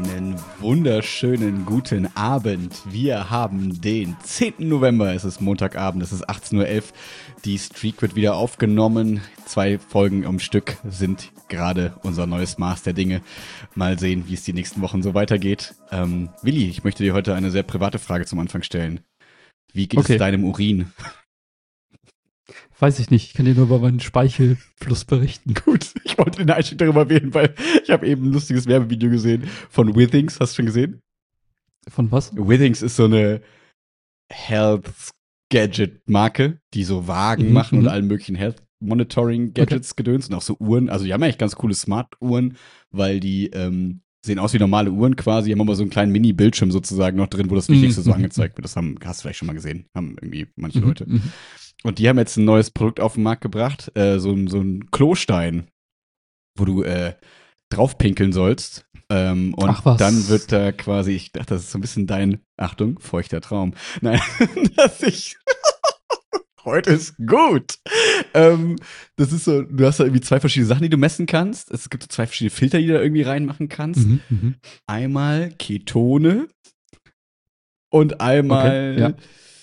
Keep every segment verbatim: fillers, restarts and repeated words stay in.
Einen wunderschönen guten Abend. Wir haben den zehnten November, es ist Montagabend, es ist achtzehn Uhr elf. Die Streak wird wieder aufgenommen. Zwei Folgen am Stück sind gerade unser neues Maß der Dinge. Mal sehen, wie es die nächsten Wochen so weitergeht. Ähm, Willi, ich möchte dir heute eine sehr private Frage zum Anfang stellen. Wie geht Okay. es deinem Urin? Weiß ich nicht, ich kann dir nur über meinen Speichelfluss berichten. Gut, ich wollte den Einstieg darüber wählen, weil ich habe eben ein lustiges Werbevideo gesehen von Withings. Hast du schon gesehen? Von was? Withings ist so eine Health-Gadget-Marke, die so Wagen Mhm, machen und mhm. allen möglichen Health-Monitoring-Gadgets gedöns und auch so Uhren. Also die haben eigentlich ganz coole Smart-Uhren, weil die ähm, sehen aus wie normale Uhren quasi, haben aber so einen kleinen Mini-Bildschirm sozusagen noch drin, wo das Wichtigste Mhm, so mhm. angezeigt wird. Das haben, hast du vielleicht schon mal gesehen, haben irgendwie manche Mhm, Leute. mhm. Und die haben jetzt ein neues Produkt auf den Markt gebracht, äh, so, ein- so ein Klostein, wo du äh, drauf pinkeln sollst. Ähm, und Ach was. dann wird da quasi, ich dachte, das ist so ein bisschen dein, Achtung, feuchter Traum. Nein, dass ich, heute ist gut. Ähm, das ist so, du hast da irgendwie zwei verschiedene Sachen, die du messen kannst. Es gibt so zwei verschiedene Filter, die du da irgendwie reinmachen kannst. Mhm, mhm. Einmal Ketone und einmal, Okay, ja.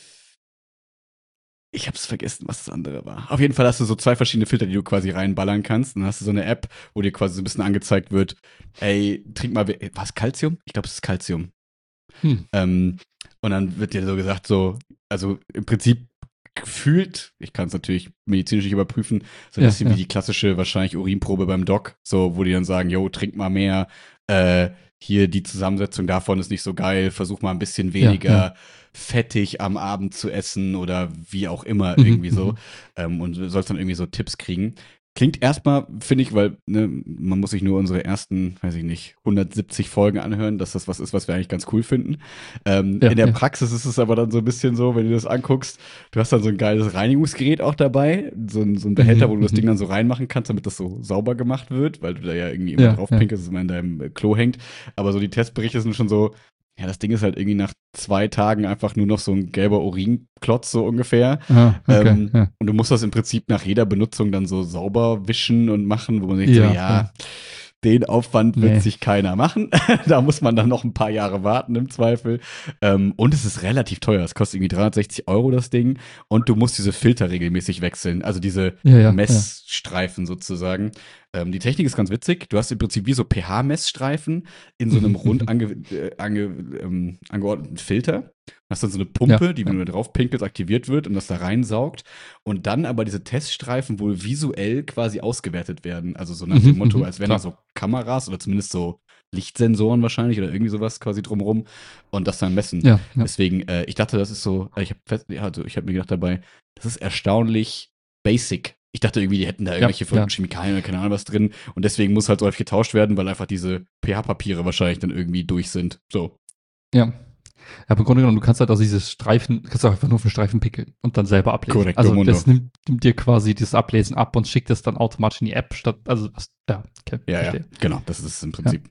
ich hab's vergessen, was das andere war. Auf jeden Fall hast du so zwei verschiedene Filter, die du quasi reinballern kannst. Dann hast du so eine App, wo dir quasi so ein bisschen angezeigt wird, ey, trink mal, we- was, Calcium? Ich glaube, es ist Calcium. Hm. Ähm, und dann wird dir so gesagt, so, also im Prinzip gefühlt, ich kann es natürlich medizinisch nicht überprüfen, so ein Ja, bisschen ja. wie die klassische wahrscheinlich Urinprobe beim Doc, so, wo die dann sagen, yo, trink mal mehr, äh, hier die Zusammensetzung davon ist nicht so geil, versuch mal ein bisschen weniger Ja, ja. fettig am Abend zu essen oder wie auch immer Mhm, irgendwie so. mhm. Ähm, und du sollst dann irgendwie so Tipps kriegen. Klingt erstmal, finde ich, weil ne, man muss sich nur unsere ersten, weiß ich nicht, hundertsiebzig Folgen anhören, dass das was ist, was wir eigentlich ganz cool finden. Ähm, Ja, in der ja. Praxis ist es aber dann so ein bisschen so, wenn du das anguckst, du hast dann so ein geiles Reinigungsgerät auch dabei, so ein, so ein Behälter, Mhm, wo du das mhm. Ding dann so reinmachen kannst, damit das so sauber gemacht wird, weil du da ja irgendwie immer Ja, drauf ja. pinkelst, dass es immer in deinem äh, Klo hängt. Aber so die Testberichte sind schon so, ja, das Ding ist halt irgendwie nach zwei Tagen einfach nur noch so ein gelber Urinklotz, so ungefähr. Ah, okay, Ähm, ja. und du musst das im Prinzip nach jeder Benutzung dann so sauber wischen und machen, wo man denkt, Ja, so, ja, ja. den Aufwand wird Nee. sich keiner machen. Da muss man dann noch ein paar Jahre warten im Zweifel. Ähm, und es ist relativ teuer. Es kostet irgendwie dreihundertsechzig Euro das Ding. Und du musst diese Filter regelmäßig wechseln. Also diese Ja, ja, ja. Messstreifen sozusagen. Ähm, die Technik ist ganz witzig. Du hast im Prinzip wie so pH-Messstreifen in so einem Mhm, rund mhm. ange, äh, ange, ähm, angeordneten Filter. Hast dann so eine Pumpe, Ja, die, wenn ja. du da drauf pinkelst, aktiviert wird und das da reinsaugt. Und dann aber diese Teststreifen wohl visuell quasi ausgewertet werden. Also so nach dem Mhm, Motto, mhm. als wären da Klar. so Kameras oder zumindest so Lichtsensoren wahrscheinlich oder irgendwie sowas quasi drumrum und das dann messen. Ja, ja. Deswegen, äh, ich dachte, das ist so, äh, ich habe also ich habe mir gedacht dabei, das ist erstaunlich basic. Ich dachte irgendwie, die hätten da Ja, irgendwelche verrückten ja. Chemikalien oder keine Ahnung was drin und deswegen muss halt so häufig getauscht werden, weil einfach diese pH-Papiere wahrscheinlich dann irgendwie durch sind. So. Ja. Ja, aber im Grunde genommen, du kannst halt aus dieses Streifen, kannst auch einfach nur auf den Streifen pickeln und dann selber ablesen. Korrekt, Also Mundo. das nimmt, nimmt dir quasi dieses Ablesen ab und schickt es dann automatisch in die App statt, also was, ja, okay, Ja, ja, verstehe. genau, das ist es im Prinzip.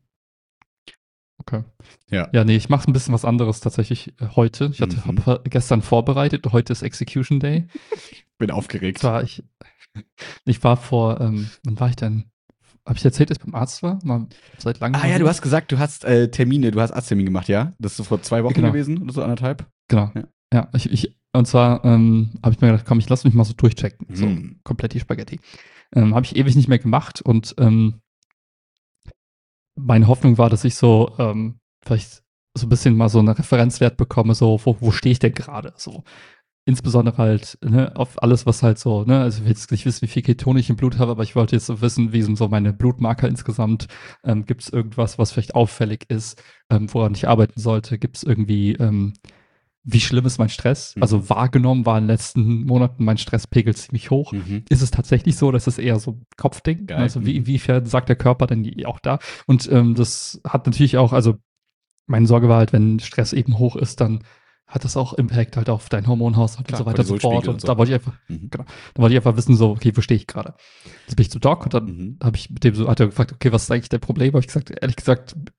Okay. Ja. Ja, nee, ich mache ein bisschen was anderes tatsächlich äh, heute. Ich hatte Mhm. hab gestern vorbereitet, heute ist Execution Day. Bin aufgeregt. Zwar ich, ich war vor, ähm, wann war ich denn? Habe ich erzählt, dass ich beim Arzt war? Mal seit langem. Ah mal ja, du wieder. hast gesagt, du hast äh, Termine, du hast Arzttermin gemacht, ja? Das ist so vor zwei Wochen Genau. gewesen oder so anderthalb? Genau. Ja. Ja, ich, ich und zwar ähm, habe ich mir gedacht, komm, ich lass mich mal so durchchecken. So, Hm. komplett die Spaghetti. Ähm, habe ich ewig nicht mehr gemacht und ähm, meine Hoffnung war, dass ich so ähm, vielleicht so ein bisschen mal so einen Referenzwert bekomme, so, wo, wo stehe ich denn gerade? So. Insbesondere halt ne, auf alles, was halt so, ne, also ich will jetzt nicht wissen, wie viel Ketone ich im Blut habe, aber ich wollte jetzt so wissen, wie sind so meine Blutmarker insgesamt. Ähm, Gibt es irgendwas, was vielleicht auffällig ist, ähm, woran ich arbeiten sollte? Gibt es irgendwie, ähm, wie schlimm ist mein Stress? Mhm. Also wahrgenommen war in den letzten Monaten mein Stresspegel ziemlich hoch. Mhm. Ist es tatsächlich so, dass es eher so ein Kopfding? Geil. Also wie, Mhm. inwiefern sagt der Körper denn die auch da? Und ähm, das hat natürlich auch, also meine Sorge war halt, wenn Stress eben hoch ist, dann hat das auch Impact halt auf deinen Hormonhaushalt Klar, und so weiter und so fort. Cortisolspiegel Und und so. da wollte ich einfach, Mhm. genau, da wollte ich einfach wissen, so, okay, wo stehe ich gerade? Jetzt bin ich zum Doc und dann Mhm. habe ich mit dem so, hat er gefragt, okay, was ist eigentlich dein Problem? Habe ich gesagt, ehrlich gesagt,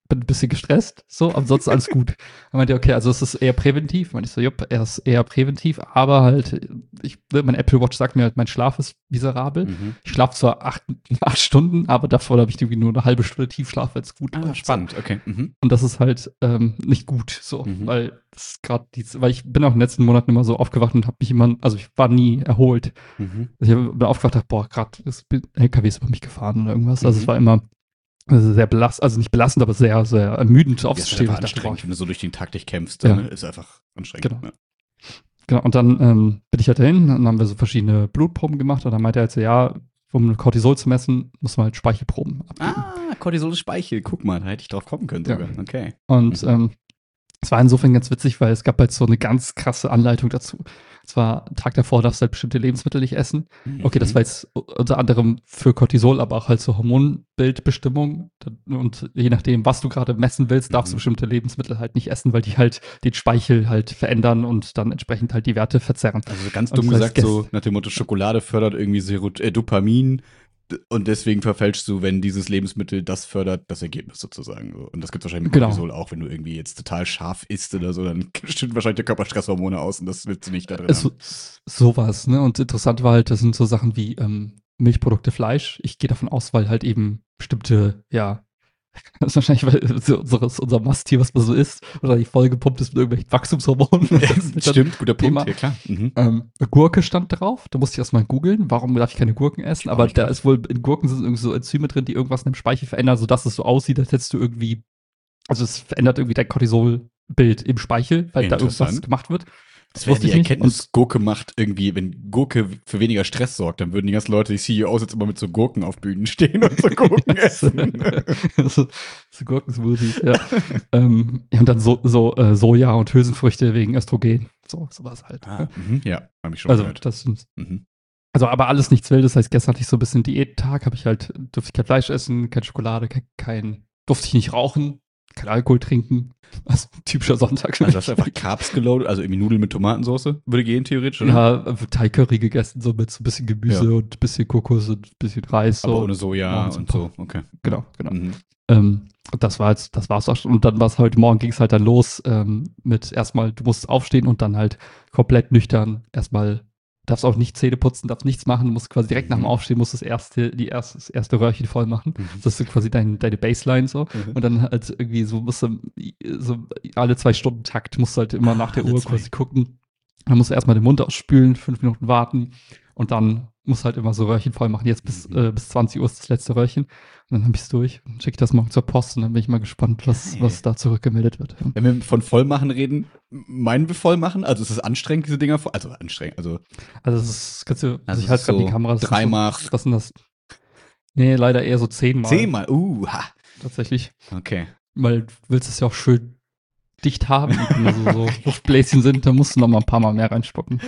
bin ein bisschen gestresst, so, ansonsten alles gut. Dann meinte er, okay, also es ist eher präventiv. Meinte ich so, jupp, er ist eher präventiv, aber halt, ich, mein Apple Watch sagt mir halt, mein Schlaf ist miserabel. Mhm. Ich schlafe zwar acht, acht Stunden, aber davor habe ich irgendwie nur eine halbe Stunde Tiefschlaf, wenn es gut Ah, läuft. spannend, okay. Mhm. Und das ist halt ähm, nicht gut, so, Mhm. weil das gerade die, weil ich bin auch in den letzten Monaten immer so aufgewacht und habe mich immer, also ich war nie erholt. Mhm. Also ich bin aufgewacht und dachte, boah, gerade ist L K Ws über mich gefahren oder irgendwas. Also Mhm. es war immer also sehr belastend, also nicht belastend, aber sehr, sehr ermüdend Ja, ist aufzustehen. einfach Ich dachte, boah, anstrengend, wenn du so durch den Tag dich kämpfst, Ja. dann ist einfach anstrengend. Genau. Ja. Genau, und dann ähm, bin ich halt dahin, dann haben wir so verschiedene Blutproben gemacht und dann meinte er halt so, ja, um Cortisol zu messen, muss man halt Speichelproben abgeben. Ah, Cortisol ist Speichel. Guck mal, da hätte ich drauf kommen können Ja. sogar. Okay. Und Mhm. ähm, es war insofern ganz witzig, weil es gab halt so eine ganz krasse Anleitung dazu. Es war ein Tag davor, darfst du halt bestimmte Lebensmittel nicht essen. Okay, das war jetzt unter anderem für Cortisol, aber auch halt so Hormonbildbestimmung. Und je nachdem, was du gerade messen willst, darfst Mhm. du bestimmte Lebensmittel halt nicht essen, weil die halt den Speichel halt verändern und dann entsprechend halt die Werte verzerren. Also ganz Und dumm das heißt, gesagt, so nach dem Motto, Schokolade fördert irgendwie Serot äh, Dopamin d- und deswegen verfälschst du, wenn dieses Lebensmittel das fördert, das Ergebnis sozusagen. So. Und das gibt es wahrscheinlich mit Genau. Cortisol auch, wenn du irgendwie jetzt total scharf isst oder so, dann stimmt wahrscheinlich der Körperstresshormone aus und das willst du nicht da drin So, haben. sowas, ne? Und interessant war halt, das sind so Sachen wie ähm, Milchprodukte, Fleisch. Ich gehe davon aus, weil halt eben bestimmte, ja, das ist wahrscheinlich weil so, unseres, unser Masttier, was man so isst, oder die vollgepumpt ist mit irgendwelchen Wachstumshormonen. Ja, stimmt, guter Thema. Punkt, ja klar. Mhm. Ähm, Gurke stand drauf, da musste ich erstmal googeln, warum darf ich keine Gurken essen, auch aber nicht da gedacht. ist wohl, in Gurken sind irgendwie so Enzyme drin, die irgendwas in dem Speichel verändern, sodass es so aussieht, als hättest du irgendwie, also es verändert irgendwie dein Cortisolbild im Speichel, weil da irgendwas Interessant. gemacht wird. Das wäre wusste die ich nicht. Erkenntnis, Gurke macht irgendwie, wenn Gurke für weniger Stress sorgt, dann würden die ganzen Leute, die C E Os jetzt immer mit so Gurken auf Bühnen stehen und so Gurken essen. so, so Gurkensmoothies, ja. ähm, ja. Und dann so, so äh, Soja und Hülsenfrüchte wegen Östrogen. So, sowas halt. Ah, mhm, ja, habe ich schon Also, gehört. das Mhm. also, aber alles nichts Wildes. Das heißt, gestern hatte ich so ein bisschen Diättag, habe ich halt, durfte ich kein Fleisch essen, keine Schokolade, kein, kein durfte ich nicht rauchen, kein Alkohol trinken. Also, typischer Sonntag. Also hast du einfach Carbs geloadet, also irgendwie Nudeln mit Tomatensauce, würde gehen theoretisch, oder? Ja, Thai Curry gegessen, so mit so ein bisschen Gemüse Ja. und ein bisschen Kokos und ein bisschen Reis. Aber so. ohne Soja Morgens und ein so, okay. Genau, genau. Mhm. Ähm, und das war jetzt, das war's auch schon. Und dann war es heute Morgen, ging es halt dann los ähm, mit erstmal, du musst aufstehen und dann halt komplett nüchtern erstmal, darfst auch nicht Zähne putzen, darfst nichts machen, du musst quasi direkt nach dem Mhm. Aufstehen, musst das erste, die erste, das erste Röhrchen voll machen. Mhm. Das ist so quasi dein, deine Baseline so. Mhm. Und dann halt irgendwie so musst du so alle zwei Stunden Takt musst du halt immer Ah, nach der alle Uhr zwei. quasi gucken. Dann musst du erstmal den Mund ausspülen, fünf Minuten warten und dann musst du halt immer so Röhrchen voll machen. Jetzt bis, Mhm. äh, bis zwanzig Uhr ist das letzte Röhrchen. Und dann hab ich's durch und schicke das morgen zur Post und dann bin ich mal gespannt, was, Geil. was da zurückgemeldet wird. Wenn wir von Vollmachen reden, meinen wir Vollmachen? Also ist es anstrengend, diese Dinger voll? Also anstrengend, also Also das ist, kannst du, also, Also ich halte es ist gerade so die Kamera. Das sind dreimal- So, was sind das? Nee, leider eher so zehnmal. zehnmal. Uh, ha. Tatsächlich. Okay. Weil du willst es ja auch schön dicht haben. Und wenn da so, so Luftbläschen sind, dann musst du noch mal ein paar Mal mehr reinspucken.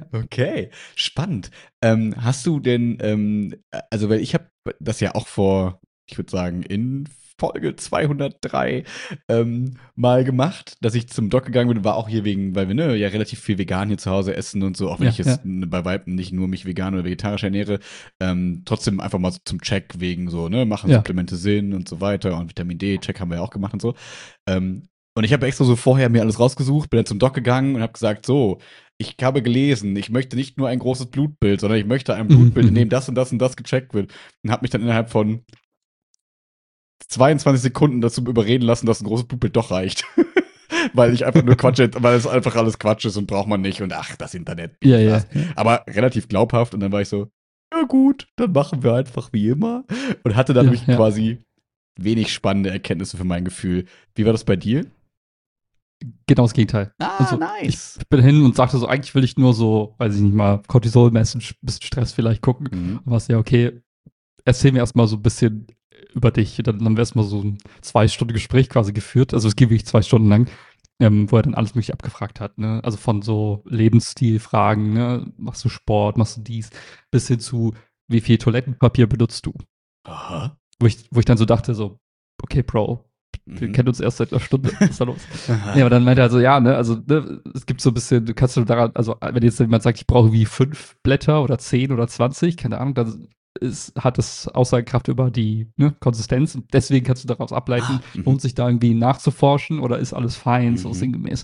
Okay, spannend. Ähm, hast du denn, ähm, also weil ich habe das ja auch vor, ich würde sagen, in Folge zweihundertdrei ähm, mal gemacht, dass ich zum Doc gegangen bin, war auch hier wegen, weil wir ne, ja relativ viel vegan hier zu Hause essen und so, auch wenn Ja, ich jetzt bei Weitem nicht nur mich vegan oder vegetarisch ernähre, ähm, trotzdem einfach mal so zum Check wegen so, ne, machen Ja. Supplemente Sinn und so weiter und Vitamin D-Check haben wir ja auch gemacht und so. Ähm, und ich habe extra so vorher mir alles rausgesucht, bin dann zum Doc gegangen und habe gesagt, so, ich habe gelesen, ich möchte nicht nur ein großes Blutbild, sondern ich möchte ein Blutbild, in Mhm. dem das und das und das gecheckt wird. Und habe mich dann innerhalb von zweiundzwanzig Sekunden dazu überreden lassen, dass ein großes Blutbild doch reicht. Weil ich einfach nur Quatsch, weil es einfach alles Quatsch ist und braucht man nicht und ach, das Internet. Ja, ja. Was. Aber relativ glaubhaft und dann war ich so, ja gut, dann machen wir einfach wie immer. Und hatte Ja, dadurch ja. quasi wenig spannende Erkenntnisse für mein Gefühl. Wie war das bei dir? Genau das Gegenteil. Ah, Also, nice. Ich bin hin und sagte so, eigentlich will ich nur so, weiß ich nicht mal, Cortisol messen, ein bisschen Stress vielleicht gucken. Mhm. Was ja, okay, erzähl mir erstmal so ein bisschen über dich. Dann haben wir erstmal so ein zwei Stunden Gespräch quasi geführt. Also es ging wirklich zwei Stunden lang, ähm, wo er dann alles mögliche abgefragt hat. Ne? Also von so Lebensstilfragen, ne? Machst du Sport, machst du dies, bis hin zu, wie viel Toilettenpapier benutzt du? Aha. Wo ich, wo ich dann so dachte, so, okay, Bro, wir Mhm. kennen uns erst seit einer Stunde. Was ist da los? Aha. Ja, aber dann meinte er also, ja, ne, also, ne, es gibt so ein bisschen, du kannst du daran, also, wenn jetzt jemand sagt, ich brauche wie fünf Blätter oder zehn oder zwanzig, keine Ahnung, dann ist, hat es Aussagekraft über die ne, Konsistenz. Und deswegen kannst du daraus ableiten, Ah, mhm. lohnt sich da irgendwie nachzuforschen oder ist alles fein, so Mhm. sinngemäß.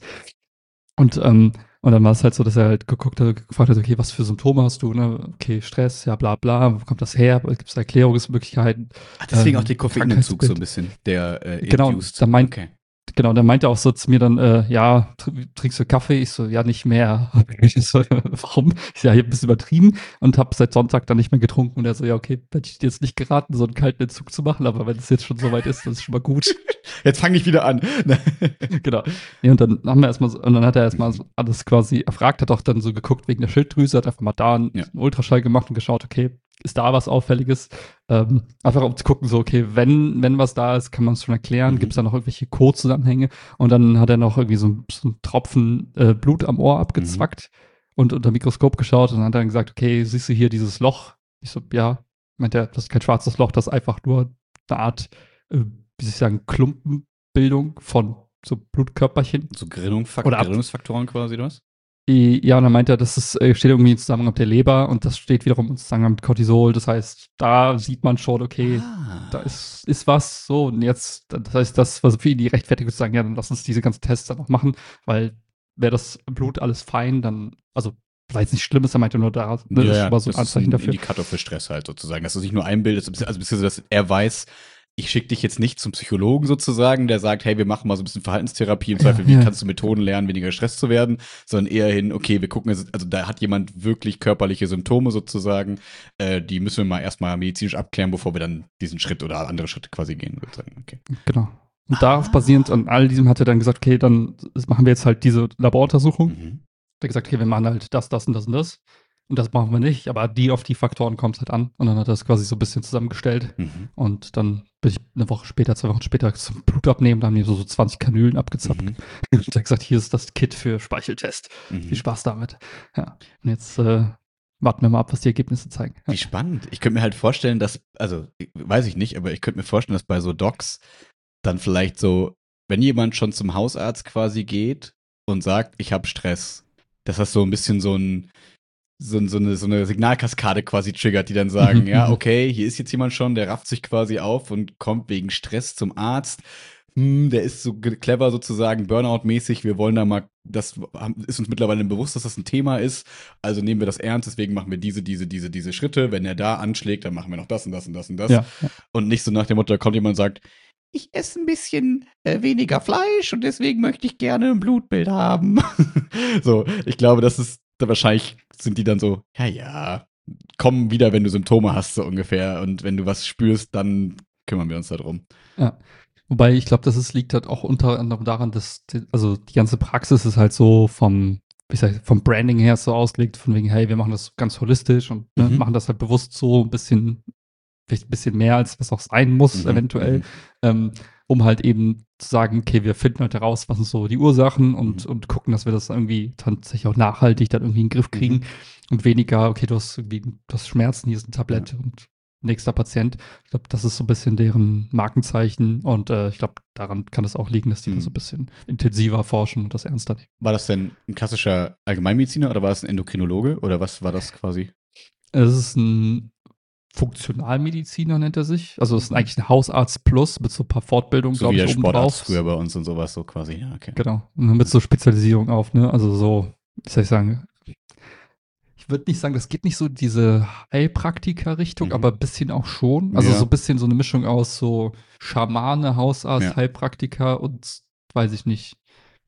Und, ähm, und dann war es halt so, dass er halt geguckt hat, gefragt hat, okay, was für Symptome hast du, ne? Okay, Stress, ja, bla, bla, wo kommt das her? Gibt es Erklärungsmöglichkeiten? Ach, deswegen ähm, auch der Koffeinentzug so Krankheitsbild. ein bisschen, der äh, Genau, induced. da meint, Okay. genau, der meinte auch so zu mir dann, äh, ja, tr- trinkst du Kaffee? Ich so, ja, nicht mehr. Ich so, warum? Ich so, ja, ich hab ein bisschen übertrieben und habe seit Sonntag dann nicht mehr getrunken. Und er so, ja, okay, hätte ich dir jetzt nicht geraten, so einen kalten Entzug zu machen, aber wenn es jetzt schon soweit ist, das ist schon mal gut. Jetzt fange ich wieder an. Genau. Nee, und dann haben wir erstmal so, und dann hat er erstmal so alles quasi erfragt, hat auch dann so geguckt wegen der Schilddrüse, hat einfach mal da einen, Ja. einen Ultraschall gemacht und geschaut, okay, ist da was Auffälliges? Ähm, einfach um zu gucken, so, okay, wenn, wenn was da ist, kann man es schon erklären, Mhm. gibt es da noch irgendwelche Codezusammenhänge? Und dann hat er noch irgendwie so, so einen Tropfen äh, Blut am Ohr abgezwackt und unter Mikroskop geschaut und dann hat er dann gesagt, okay, siehst du hier dieses Loch? Ich so, ja, meint er, das ist kein schwarzes Loch, das ist einfach nur eine Art, äh, wie soll ich sagen, Klumpenbildung von so Blutkörperchen. So Gerinnungsfak- Oder ab- Gerinnungsfaktoren quasi, oder was? Ja, und dann meint er, das ist, äh, steht irgendwie im Zusammenhang mit der Leber und das steht wiederum im Zusammenhang mit Cortisol. Das heißt, da sieht man schon, okay, Ah. da ist, ist was so. Und jetzt, das heißt, das war für ihn die Rechtfertigung zu sagen, ja, dann lass uns diese ganzen Tests dann noch machen, weil wäre das Blut alles fein, dann, also vielleicht nicht schlimm ist, er meinte nur da, ne, Ja, ist ja, schon mal so ein das ist Anzeichen ein dafür. Indikator für Stress halt sozusagen, dass du sich nur einbildest, also beziehungsweise, dass er weiß, ich schicke dich jetzt nicht zum Psychologen sozusagen, der sagt, hey, wir machen mal so ein bisschen Verhaltenstherapie, im Zweifel, Ja, wie ja. kannst du Methoden lernen, weniger Stress zu werden, sondern eher hin, okay, wir gucken, also da hat jemand wirklich körperliche Symptome sozusagen, äh, die müssen wir mal erstmal medizinisch abklären, bevor wir dann diesen Schritt oder andere Schritte quasi gehen, sozusagen. Okay. Genau. Und darauf Ah. basierend an all diesem hat er dann gesagt, okay, dann machen wir jetzt halt diese Laboruntersuchung. Mhm. Der gesagt, okay, wir machen halt das, das und das und das. Und das machen wir nicht, aber die auf die Faktoren kommt es halt an. Und dann hat er das quasi so ein bisschen zusammengestellt. Mhm. Und dann bin ich eine Woche später, zwei Wochen später zum Blutabnehmen, da haben die so, so zwanzig Kanülen abgezapft. Mhm. Und er hat gesagt, hier ist das Kit für Speicheltest. Mhm. Viel Spaß damit. Ja. Und jetzt äh, warten wir mal ab, was die Ergebnisse zeigen. Ja. Wie spannend. Ich könnte mir halt vorstellen, dass, also weiß ich nicht, aber ich könnte mir vorstellen, dass bei so Docs dann vielleicht so, wenn jemand schon zum Hausarzt quasi geht und sagt, ich habe Stress, dass das so ein bisschen so ein so, so, eine, so eine Signalkaskade quasi triggert, die dann sagen, Mhm, ja, mhm. okay, hier ist jetzt jemand schon, der rafft sich quasi auf und kommt wegen Stress zum Arzt. Hm, der ist so ge- clever sozusagen, Burnout-mäßig. Wir wollen da mal, das haben- ist uns mittlerweile bewusst, dass das ein Thema ist. Also nehmen wir das ernst, deswegen machen wir diese, diese, diese, diese Schritte. Wenn er da anschlägt, dann machen wir noch das und das und das und das. Ja, ja. Und nicht so nach dem Motto, da kommt jemand und sagt, ich esse ein bisschen äh, weniger Fleisch und deswegen möchte ich gerne ein Blutbild haben. So, ich glaube, das ist, da wahrscheinlich sind die dann so, ja, ja, komm wieder, wenn du Symptome hast, so ungefähr. Und wenn du was spürst, dann kümmern wir uns darum. Ja. Wobei ich glaube, das ist, liegt halt auch unter anderem daran, dass die, also die ganze Praxis ist halt so vom, wie sag ich, vom Branding her so ausgelegt, von wegen, hey, wir machen das ganz holistisch und ne, Mhm. machen das halt bewusst so ein bisschen, vielleicht ein bisschen mehr, als was auch sein muss, Mhm, eventuell, mhm. ähm, um halt eben zu sagen, okay, wir finden halt heraus, was sind so die Ursachen und, Mhm. und gucken, dass wir das irgendwie tatsächlich auch nachhaltig dann irgendwie in den Griff kriegen Mhm. und weniger, okay, du hast irgendwie, du hast Schmerzen, hier ist eine Tablette und nächster Patient. Ich glaube, das ist so ein bisschen deren Markenzeichen und äh, ich glaube, daran kann es auch liegen, dass die Mhm. da so ein bisschen intensiver forschen und das ernster nehmen. War das denn ein klassischer Allgemeinmediziner oder war es ein Endokrinologe oder was war das quasi? Es ist ein Funktionalmediziner, nennt er sich. Also es ist eigentlich ein Hausarzt plus mit so ein paar Fortbildungen, So glaube wie ich, der oben Sportarzt drauf. früher bei uns und sowas, so quasi, ja, okay. Genau. Und mit so Spezialisierung auf, ne? Also so, wie soll ich sagen, ich würde nicht sagen, das geht nicht so diese Heilpraktiker-Richtung, Mhm. aber ein bisschen auch schon. Also Ja. so ein bisschen so eine Mischung aus so Schamane, Hausarzt, Ja. Heilpraktiker und weiß ich nicht.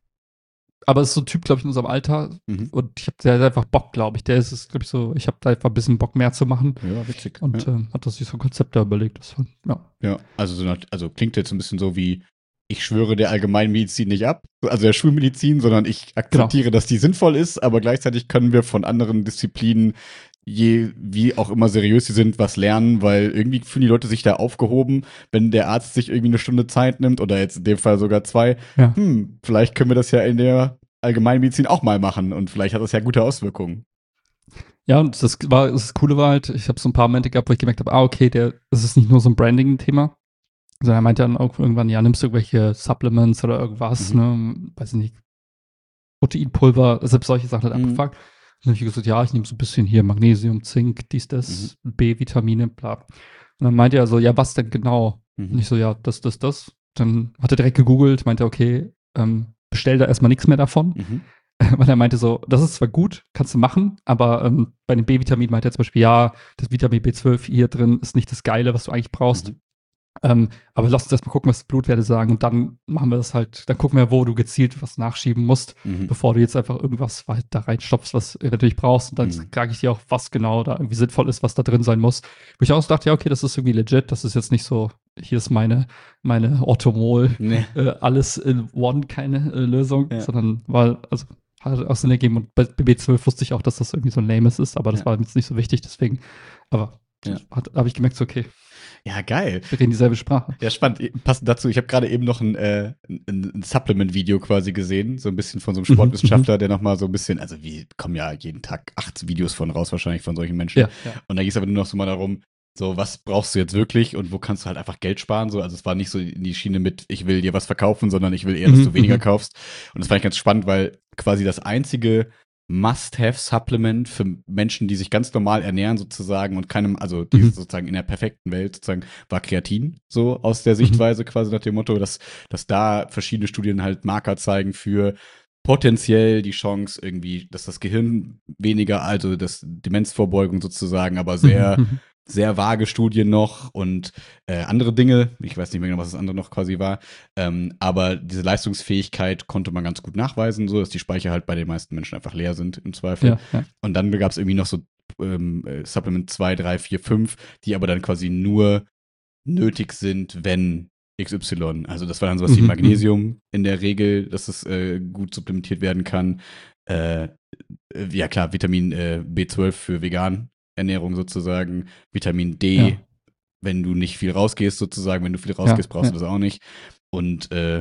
Aber es ist so ein Typ, glaube ich, in unserem Alter. Mhm. Und ich habe der hat einfach Bock, glaube ich. Der ist, ist glaube ich, so, ich habe da einfach ein bisschen Bock mehr zu machen. Ja, witzig. Und ja. ähm, hat das sich so ein Konzept da überlegt. Das fand, ja. Ja, also, so nach, also klingt jetzt ein bisschen so wie, ich schwöre der Allgemeinmedizin nicht ab, also der Schulmedizin, sondern ich akzeptiere, Genau. dass die sinnvoll ist, aber gleichzeitig können wir von anderen Disziplinen, je wie auch immer seriös sie sind, was lernen, weil irgendwie fühlen die Leute sich da aufgehoben, wenn der Arzt sich irgendwie eine Stunde Zeit nimmt oder jetzt in dem Fall sogar zwei. Ja. Hm, vielleicht können wir das ja in der Allgemeinmedizin auch mal machen und vielleicht hat das ja gute Auswirkungen. Ja, und das war das Coole war halt, ich habe so ein paar Momente gehabt, wo ich gemerkt habe, ah, okay, der, das ist nicht nur so ein Branding-Thema, sondern er meinte dann auch irgendwann, ja, nimmst du irgendwelche Supplements oder irgendwas, Mhm. ne, weiß ich nicht, Proteinpulver, selbst solche Sachen hat er Mhm. abgefragt. dann habe ich gesagt, ja, ich nehme so ein bisschen hier Magnesium, Zink, dies, das, Mhm. B-Vitamine, bla. Und dann meinte er so, ja, was denn genau? Mhm. Und ich so, ja, das, das, das. Dann hat er direkt gegoogelt, meinte, okay, ähm, bestell da erstmal nichts mehr davon. Mhm. Weil er meinte so, das ist zwar gut, kannst du machen, aber ähm, bei dem B-Vitamin meinte er zum Beispiel, ja, das Vitamin B zwölf hier drin ist nicht das Geile, was du eigentlich brauchst. Mhm. Ähm, aber lass uns erstmal gucken, was die Blutwerte sagen und dann machen wir das halt, dann gucken wir, wo du gezielt was nachschieben musst, Mhm. bevor du jetzt einfach irgendwas da reinstopfst, was du natürlich brauchst. Und dann Mhm. sage ich dir auch, was genau da irgendwie sinnvoll ist, was da drin sein muss. Wo ich auch so dachte, ja, okay, das ist irgendwie legit, das ist jetzt nicht so, hier ist meine, meine Orthomol, Nee. äh, alles in one, keine äh, Lösung, Ja. sondern weil, also hat auch Sinn ergeben und bei B zwölf wusste ich auch, dass das irgendwie so ein Lames ist, aber das Ja. war jetzt nicht so wichtig, deswegen, aber Ja. habe ich gemerkt, so, okay, Ja, geil. wir reden dieselbe Sprache. Ja, spannend. Passend dazu, ich habe gerade eben noch ein, äh, ein, ein Supplement-Video quasi gesehen, so ein bisschen von so einem Sportwissenschaftler, der nochmal so ein bisschen, also wir kommen ja jeden Tag acht Videos von raus, wahrscheinlich von solchen Menschen. Ja, ja. Und da ging es aber nur noch so mal darum, so, was brauchst du jetzt wirklich und wo kannst du halt einfach Geld sparen? So, also es war nicht so in die Schiene mit, ich will dir was verkaufen, sondern ich will eher, dass Mhm, du weniger mhm. kaufst. Und das fand ich ganz spannend, weil quasi das einzige Must-have-Supplement für Menschen, die sich ganz normal ernähren sozusagen und keinem, also die Mhm. sozusagen in der perfekten Welt sozusagen, war Kreatin, so aus der Mhm. Sichtweise quasi nach dem Motto, dass, dass da verschiedene Studien halt Marker zeigen für potenziell die Chance irgendwie, dass das Gehirn weniger, also das Demenzvorbeugung sozusagen, aber sehr, Mhm. sehr vage Studien noch und äh, andere Dinge. Ich weiß nicht mehr genau, was das andere noch quasi war. Ähm, aber diese Leistungsfähigkeit konnte man ganz gut nachweisen, so dass die Speicher halt bei den meisten Menschen einfach leer sind im Zweifel. Ja, ja. Und dann gab es irgendwie noch so ähm, äh, Supplement zwei, drei, vier, fünf, die aber dann quasi nur nötig sind, wenn X Y. Also das war dann sowas wie Mhm, Magnesium in der Regel, dass es äh, gut supplementiert werden kann. Äh, äh, ja klar, Vitamin äh, B zwölf für Vegan-Ernährung sozusagen. Vitamin D, Ja. wenn du nicht viel rausgehst sozusagen. Wenn du viel Ja, rausgehst, brauchst ja. du das auch nicht. Und äh,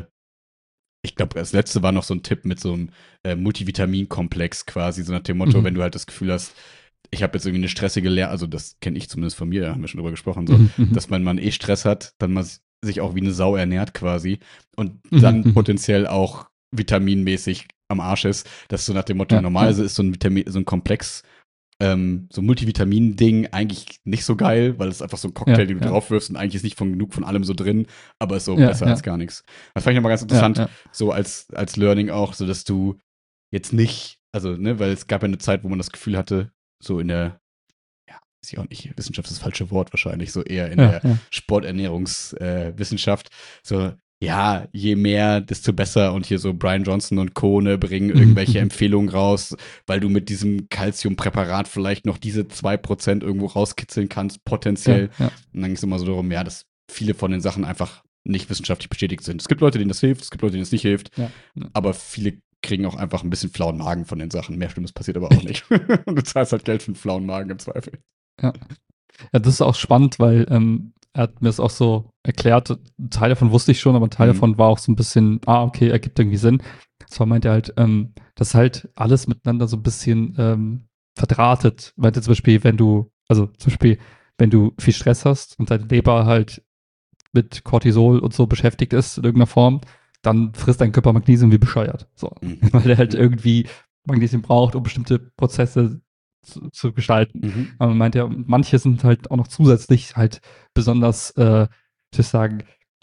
ich glaube, das letzte war noch so ein Tipp mit so einem äh, Multivitaminkomplex quasi, so nach dem Motto, Mhm. wenn du halt das Gefühl hast, ich habe jetzt irgendwie eine stressige Lehr, also das kenne ich zumindest von mir, da haben wir schon drüber gesprochen, so, Mhm, mhm. dass man, man eh Stress hat, dann man sich auch wie eine Sau ernährt quasi und Mhm, dann mhm. potenziell auch vitaminmäßig am Arsch ist, dass so nach dem Motto, Ja, normal ja. ist so ein Vitamin, so ein Komplex, ähm, so ein Multivitamin-Ding eigentlich nicht so geil, weil es einfach so ein Cocktail, Ja, den du ja. draufwirfst und eigentlich ist nicht von genug von allem so drin, aber ist so Ja, besser ja. als gar nichts. Das fand ich nochmal ganz Ja, interessant, ja. so als, als Learning auch, so dass du jetzt nicht, also, ne, weil es gab ja eine Zeit, wo man das Gefühl hatte, so in der, ja, weiß ich auch nicht, Wissenschaft ist das falsche Wort wahrscheinlich, so eher in Ja, der ja. Sporternährungswissenschaft, äh, Wissenschaft, so, ja, je mehr, desto besser und hier so Brian Johnson und Co. ne, bringen Mhm, irgendwelche mhm. Empfehlungen raus, weil du mit diesem Calciumpräparat vielleicht noch diese zwei Prozent irgendwo rauskitzeln kannst, potenziell. Ja, ja. Und dann ging es immer so darum, ja, dass viele von den Sachen einfach nicht wissenschaftlich bestätigt sind. Es gibt Leute, denen das hilft, es gibt Leute, denen das nicht hilft, Ja, ja. aber viele kriegen auch einfach ein bisschen flauen Magen von den Sachen. Mehr Schlimmes passiert aber auch nicht. Und du zahlst halt Geld für einen flauen Magen im Zweifel. Ja. Ja, das ist auch spannend, weil ähm, er hat mir das auch so erklärt. Ein Teil davon wusste ich schon, aber ein Teil Mhm. davon war auch so ein bisschen, ah, okay, ergibt irgendwie Sinn. Zwar meint er halt, ähm, dass halt alles miteinander so ein bisschen ähm, verdrahtet. Meinte zum Beispiel, wenn du, also zum Beispiel, wenn du viel Stress hast und deine Leber halt mit Cortisol und so beschäftigt ist in irgendeiner Form, dann frisst dein Körper Magnesium wie bescheuert. So. Mhm. Weil der halt irgendwie Magnesium braucht, um bestimmte Prozesse zu, zu gestalten. Mhm. Aber man meint ja, manche sind halt auch noch zusätzlich halt besonders, äh, ich sagen,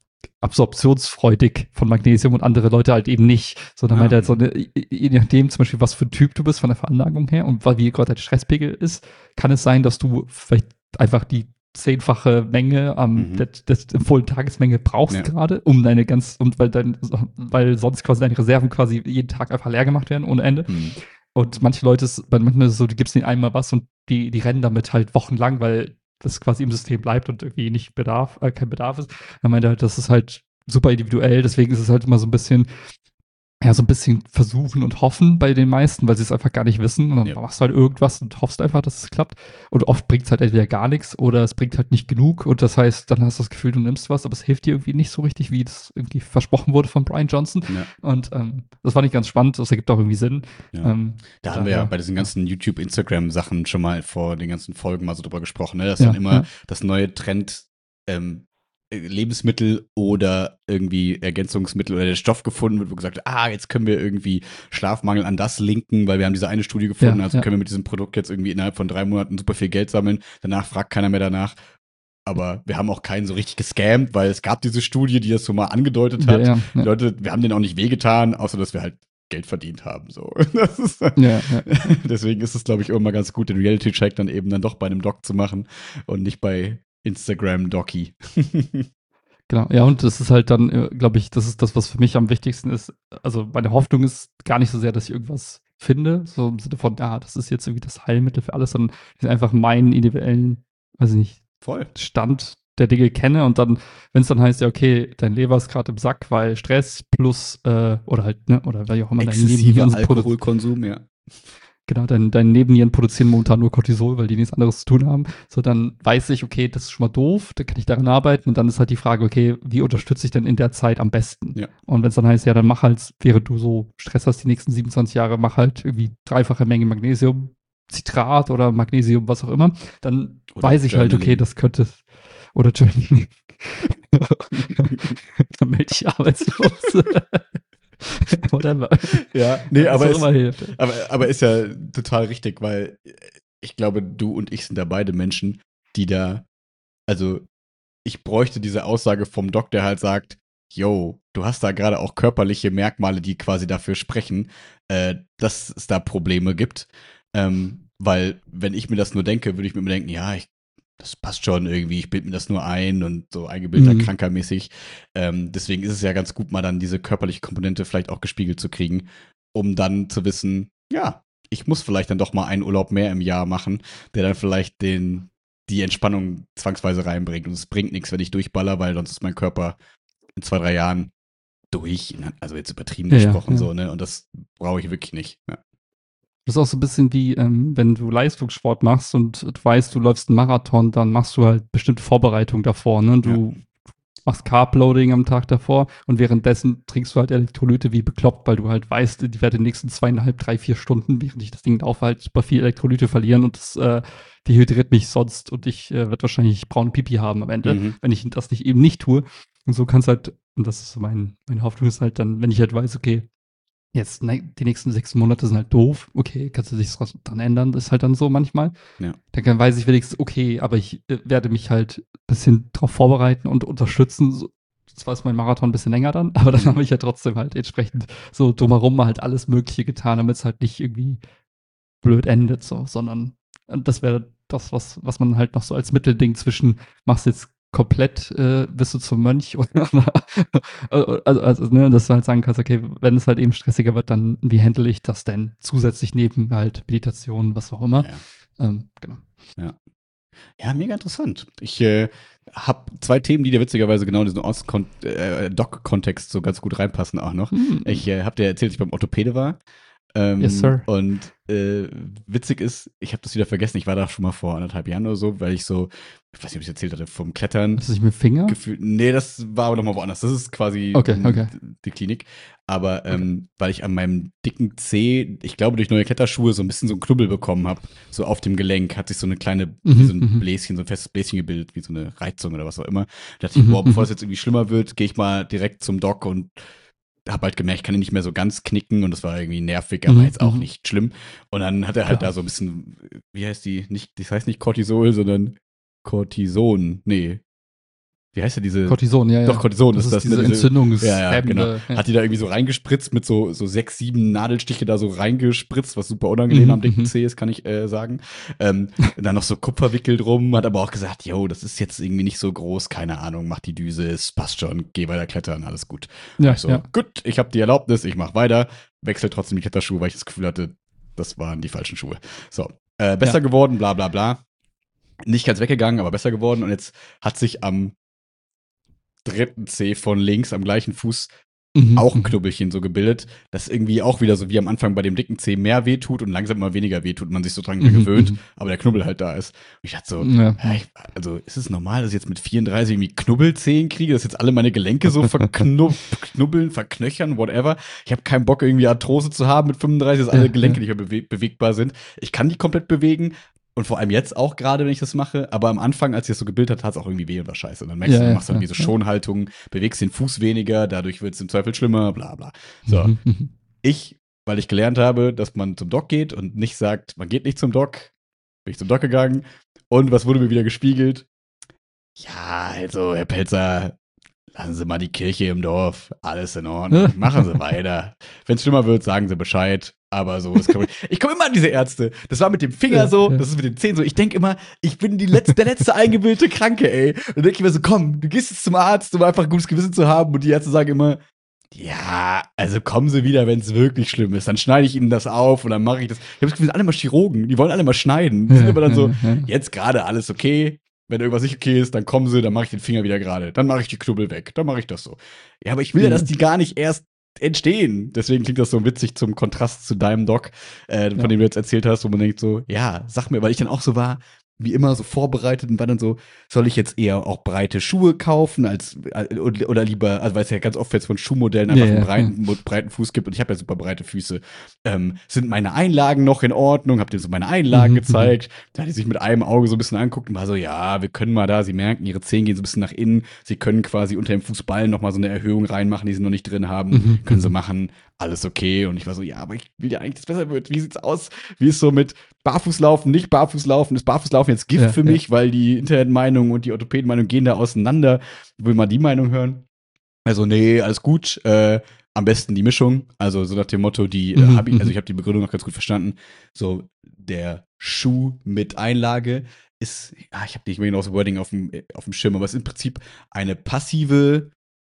absorptionsfreudig von Magnesium und andere Leute halt eben nicht. Sondern Ah. meint er halt so, eine, je nachdem zum Beispiel, was für ein Typ du bist von der Veranlagung her und wie gerade dein Stresspegel ist, kann es sein, dass du vielleicht einfach die zehnfache Menge am Mhm. des, des empfohlenen Tagesmenge brauchst Ja. gerade, um deine ganz, und weil dein, weil sonst quasi deine Reserven quasi jeden Tag einfach leer gemacht werden ohne Ende. Mhm. Und manche Leute, ist- bei manchen ist es so, du gibst ihnen einmal was und die, die rennen damit halt wochenlang, weil das quasi im System bleibt und irgendwie nicht Bedarf, äh, kein Bedarf ist. Dann meint er halt, das ist halt super individuell, deswegen ist es halt immer so ein bisschen, ja, so ein bisschen versuchen und hoffen bei den meisten, weil sie es einfach gar nicht wissen. Und dann Ja. machst du halt irgendwas und hoffst einfach, dass es klappt. Und oft bringt es halt entweder gar nichts oder es bringt halt nicht genug. Und das heißt, dann hast du das Gefühl, du nimmst was, aber es hilft dir irgendwie nicht so richtig, wie das irgendwie versprochen wurde von Brian Johnson. Ja. Und ähm, das fand ich ganz spannend. Das ergibt auch irgendwie Sinn. Ja. Ähm, Da haben wir ja daher- bei diesen ganzen YouTube, Instagram-Sachen schon mal vor den ganzen Folgen mal so drüber gesprochen, ne? Dass Ja, dann immer ja. das neue Trend, ähm, Lebensmittel oder irgendwie Ergänzungsmittel oder der Stoff gefunden wird, wo gesagt wird, ah, jetzt können wir irgendwie Schlafmangel an das linken, weil wir haben diese eine Studie gefunden, Ja, also ja. können wir mit diesem Produkt jetzt irgendwie innerhalb von drei Monaten super viel Geld sammeln. Danach fragt keiner mehr danach. Aber wir haben auch keinen so richtig gescammt, weil es gab diese Studie, die das so mal angedeutet hat. Ja, ja, ja. Die Leute, wir haben denen auch nicht wehgetan, außer dass wir halt Geld verdient haben. So. Das ist, Ja, ja. deswegen ist es, glaube ich, immer ganz gut, den Reality-Check dann eben dann doch bei einem Doc zu machen und nicht bei Instagram-Doci. Genau, ja, und das ist halt dann, äh, glaube ich, das ist das, was für mich am wichtigsten ist. Also meine Hoffnung ist gar nicht so sehr, dass ich irgendwas finde, so im Sinne von, ja, das ist jetzt irgendwie das Heilmittel für alles, sondern ich einfach meinen individuellen, weiß ich nicht, Voll. Stand der Dinge kenne und dann, wenn es dann heißt, ja, okay, dein Leber ist gerade im Sack, weil Stress plus, äh, oder halt, ne, oder weil auch immer dein Exzessiver Nebennieren produ- Alkoholkonsum, ja. genau, dein, dein Nebennieren produzieren momentan nur Cortisol, weil die nichts anderes zu tun haben. So, dann weiß ich, okay, das ist schon mal doof, da kann ich daran arbeiten und dann ist halt die Frage, okay, wie unterstütze ich denn in der Zeit am besten? Ja. Und wenn es dann heißt, ja, dann mach halt, während du so Stress hast die nächsten siebenundzwanzig Jahre, mach halt irgendwie dreifache Menge Magnesium, Citrat oder Magnesium, was auch immer, dann Oder weiß ich halt, okay, Journaling. das könnte, oder Journaling. Dann melde ich arbeitslos. Whatever. Ja, nee, aber, Was auch es, immer hilft. aber, aber ist ja total richtig, weil ich glaube, du und ich sind da beide Menschen, die da, also ich bräuchte diese Aussage vom Doc, der halt sagt, yo, du hast da gerade auch körperliche Merkmale, die quasi dafür sprechen, äh, dass es da Probleme gibt. Ähm, weil, wenn ich mir das nur denke, würde ich mir immer denken, ja, ich, das passt schon irgendwie, ich bilde mir das nur ein und so eingebildeter Mhm. Krankermäßig. Ähm, deswegen ist es ja ganz gut, mal dann diese körperliche Komponente vielleicht auch gespiegelt zu kriegen, um dann zu wissen, ja, ich muss vielleicht dann doch mal einen Urlaub mehr im Jahr machen, der dann vielleicht den, die Entspannung zwangsweise reinbringt. Und es bringt nichts, wenn ich durchballer, weil sonst ist mein Körper in zwei, drei Jahren durch. Also jetzt übertrieben Ja, ja, gesprochen ja. so, ne? Und das brauche ich wirklich nicht. Ja. Das ist auch so ein bisschen wie, ähm, wenn du Leistungssport machst und du weißt, du läufst einen Marathon, dann machst du halt bestimmte Vorbereitungen davor. Ne? Du machst Carb-Loading am Tag davor und währenddessen trinkst du halt Elektrolyte wie bekloppt, weil du halt weißt, die werden in den nächsten zweieinhalb, drei, vier Stunden, während ich das Ding aufhalte, super viel Elektrolyte verlieren und das äh, dehydriert mich sonst und ich äh, werde wahrscheinlich braune Pipi haben am Ende, Mhm. wenn ich das nicht eben nicht tue. Und so kannst halt, und das ist so mein, meine Hoffnung ist halt dann, wenn ich halt weiß, okay, jetzt ne, die nächsten sechs Monate sind halt doof. Okay, kannst du dich dran ändern, das ist halt dann so manchmal. Ja. Dann weiß ich wenigstens, okay, aber ich äh, werde mich halt ein bisschen drauf vorbereiten und unterstützen. So, zwar ist mein Marathon ein bisschen länger dann, aber dann Mhm. habe ich ja trotzdem halt entsprechend so drumherum mal halt alles Mögliche getan, damit es halt nicht irgendwie blöd endet, so, sondern äh, das wäre das, was, was man halt noch so als Mittelding zwischen machst jetzt komplett, äh, bist du zum Mönch oder also, also, ne, dass du halt sagen kannst, okay, wenn es halt eben stressiger wird, dann wie handle ich das denn zusätzlich neben halt Meditation, was auch immer. Ja. Ähm, genau. Ja. Ja, mega interessant. Ich äh, habe zwei Themen, die dir witzigerweise genau in diesen Ost- äh, Doc-Kontext so ganz gut reinpassen auch noch. Hm. Ich äh, habe dir erzählt, dass ich beim Orthopäde war. Ähm, Yes, sir. Und äh, witzig ist, ich habe das wieder vergessen, ich war da schon mal vor anderthalb Jahren oder so, weil ich so, ich weiß nicht, ob ich es erzählt hatte, vom Klettern Ist das nicht mit Finger? gefühlt. Nee, das war aber nochmal woanders. Das ist quasi Okay, okay. die Klinik. Aber ähm, weil ich an meinem dicken Zeh, ich glaube durch neue Kletterschuhe, so ein bisschen so einen Knubbel bekommen habe, so auf dem Gelenk, hat sich so eine kleine, Mhm, wie so ein mhm. Bläschen, so ein festes Bläschen gebildet, wie so eine Reizung oder was auch immer. Da dachte ich, Mhm, boah, bevor mhm. es jetzt irgendwie schlimmer wird, gehe ich mal direkt zum Doc und habe halt gemerkt, ich kann ihn nicht mehr so ganz knicken und das war irgendwie nervig, aber Mhm, jetzt auch mhm. nicht schlimm. Und dann hat er halt Klar. da so ein bisschen, wie heißt die, nicht, das heißt nicht Cortisol, sondern Cortison, nee. Wie heißt der diese? Cortison, ja, ja. Doch, Cortison das ist ist das. diese ne, diese- Entzündungshemmende. Ja, ja, genau. Ja. Hat die da irgendwie so reingespritzt mit so, so sechs, sieben Nadelstiche da so reingespritzt, was super unangenehm Mhm, am dicken mhm. Zeh ist, kann ich äh, sagen. Ähm, dann noch so Kupferwickel drum, hat aber auch gesagt, yo, das ist jetzt irgendwie nicht so groß, keine Ahnung, mach die Düse, es passt schon, geh weiter klettern, alles gut. Ja, Ich so, ja. gut, ich habe die Erlaubnis, ich mach weiter, wechsel trotzdem die Kletterschuhe, weil ich das Gefühl hatte, das waren die falschen Schuhe. So, äh, besser Ja. geworden, bla bla bla. Nicht ganz weggegangen, aber besser geworden und jetzt hat sich am dritten Zeh von links am gleichen Fuß Mhm, auch ein mhm. Knubbelchen so gebildet, das irgendwie auch wieder so wie am Anfang bei dem dicken Zeh mehr wehtut und langsam immer weniger wehtut und man sich so dran Mhm, gewöhnt, mhm. aber der Knubbel halt da ist. Und ich dachte so, Ja, ja, ich, also ist es normal, dass ich jetzt mit vierunddreißig irgendwie Knubbelzehen kriege, dass jetzt alle meine Gelenke so verknubbeln, verknöchern, whatever. Ich habe keinen Bock, irgendwie Arthrose zu haben mit fünfunddreißig, dass alle Ja, Gelenke ja. nicht mehr bewe bewegbar sind. Ich kann die komplett bewegen, Und vor allem jetzt auch gerade, wenn ich das mache. Aber am Anfang, als ich das so gebildet hat, hat es auch irgendwie weh und war scheiße. Und dann merkst Ja, du, du ja, machst dann irgendwie so ja. Schonhaltung, bewegst den Fuß weniger, dadurch wird es im Zweifel schlimmer, bla bla. So, Mhm, mhm. ich, weil ich gelernt habe, dass man zum Doc geht und nicht sagt, man geht nicht zum Doc, bin ich zum Doc gegangen. Und was wurde mir wieder gespiegelt? Ja, also, Herr Pelzer, lassen Sie mal die Kirche im Dorf. Alles in Ordnung. Machen Sie weiter. Wenn es schlimmer wird, sagen Sie Bescheid. Aber so, das kann man, ich komme immer an diese Ärzte. Das war mit dem Finger Ja, so, ja. das ist mit den Zähnen so. Ich denke immer, ich bin die letzte, der letzte eingebildete Kranke, ey. Und dann denke ich mir so, komm, du gehst jetzt zum Arzt, um einfach ein gutes Gewissen zu haben. Und die Ärzte sagen immer, ja, also kommen Sie wieder, wenn es wirklich schlimm ist. Dann schneide ich Ihnen das auf und dann mache ich das. Ich habe das Gefühl, die sind alle mal Chirurgen. Die wollen alle mal schneiden. Die sind Ja, immer dann so, ja, ja. jetzt gerade alles okay. Wenn irgendwas nicht okay ist, dann kommen sie, dann mache ich den Finger wieder gerade. Dann mache ich die Knubbel weg. Dann mache ich das so. Ja, aber ich will ja, dass die gar nicht erst entstehen. Deswegen klingt das so witzig zum Kontrast zu deinem Doc, äh, von Ja. dem du jetzt erzählt hast, wo man denkt so, ja, sag mir, weil ich dann auch so war, wie immer so vorbereitet und war dann so, soll ich jetzt eher auch breite Schuhe kaufen als oder lieber, also weil es ja ganz oft jetzt von Schuhmodellen einfach Ja, ja, einen breiten, breiten Fuß gibt und ich habe ja super breite Füße. Ähm, sind meine Einlagen noch in Ordnung? Hab dir so meine Einlagen Mhm, gezeigt. Da hat die sich mit einem Auge so ein bisschen anguckt und war so, ja, wir können mal da, sie merken, ihre Zehen gehen so ein bisschen nach innen, sie können quasi unter dem Fußballen noch mal so eine Erhöhung reinmachen, die sie noch nicht drin haben, Mhm, können sie mhm. machen, alles okay. Und ich war so, ja, aber ich will ja eigentlich, dass es besser wird. Wie sieht's aus? Wie ist so mit Barfußlaufen, nicht Barfußlaufen? Ist Barfußlaufen jetzt Gift Ja, für ja. mich, weil die Internetmeinung und die Orthopädenmeinung gehen da auseinander? Will mal die Meinung hören? Also, nee, alles gut. Äh, am besten die Mischung. Also, so nach dem Motto, die äh, Mhm, habe ich, also mhm. ich habe die Begründung noch ganz gut verstanden. So, der Schuh mit Einlage ist, ah, ich habe nicht mehr genau das Wording auf dem, auf dem Schirm, aber es ist im Prinzip eine passive,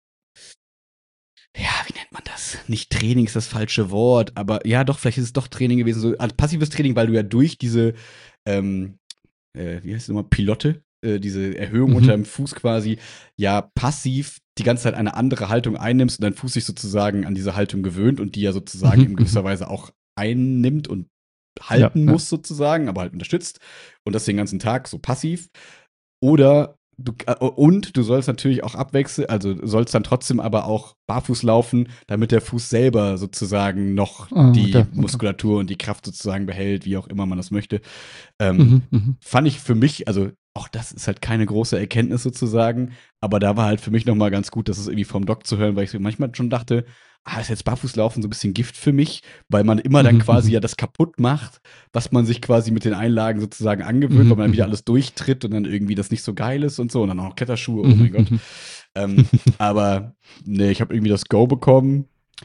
ja, wie nennt man das? Nicht Training ist das falsche Wort, aber ja, doch, vielleicht ist es doch Training gewesen. So also passives Training, weil du ja durch diese, ähm, äh, wie heißt es nochmal, Pilotte, äh, diese Erhöhung unter Mhm. dem Fuß quasi, ja, passiv die ganze Zeit eine andere Haltung einnimmst und dein Fuß sich sozusagen an diese Haltung gewöhnt und die ja sozusagen Mhm, in gewisser mhm. Weise auch einnimmt und Ja, halten ja. muss sozusagen, aber halt unterstützt und das den ganzen Tag so passiv. Oder du, äh, und du sollst natürlich auch abwechseln, also sollst dann trotzdem aber auch barfuß laufen, damit der Fuß selber sozusagen noch Ah, die okay, okay. Muskulatur und die Kraft sozusagen behält, wie auch immer man das möchte. Ähm, Mhm, mhm. fand ich für mich, also auch das ist halt keine große Erkenntnis sozusagen, aber da war halt für mich nochmal ganz gut, das ist irgendwie vom Doc zu hören, weil ich so manchmal schon dachte, ah, ist jetzt Barfußlaufen so ein bisschen Gift für mich, weil man immer dann Mhm, quasi mhm. ja das kaputt macht, was man sich quasi mit den Einlagen sozusagen angewöhnt, weil Mhm, man dann wieder mhm. alles durchtritt und dann irgendwie das nicht so geil ist und so und dann auch noch Kletterschuhe, oh Mhm, mein Gott. mhm. Ähm, aber nee, ich habe irgendwie das Go bekommen,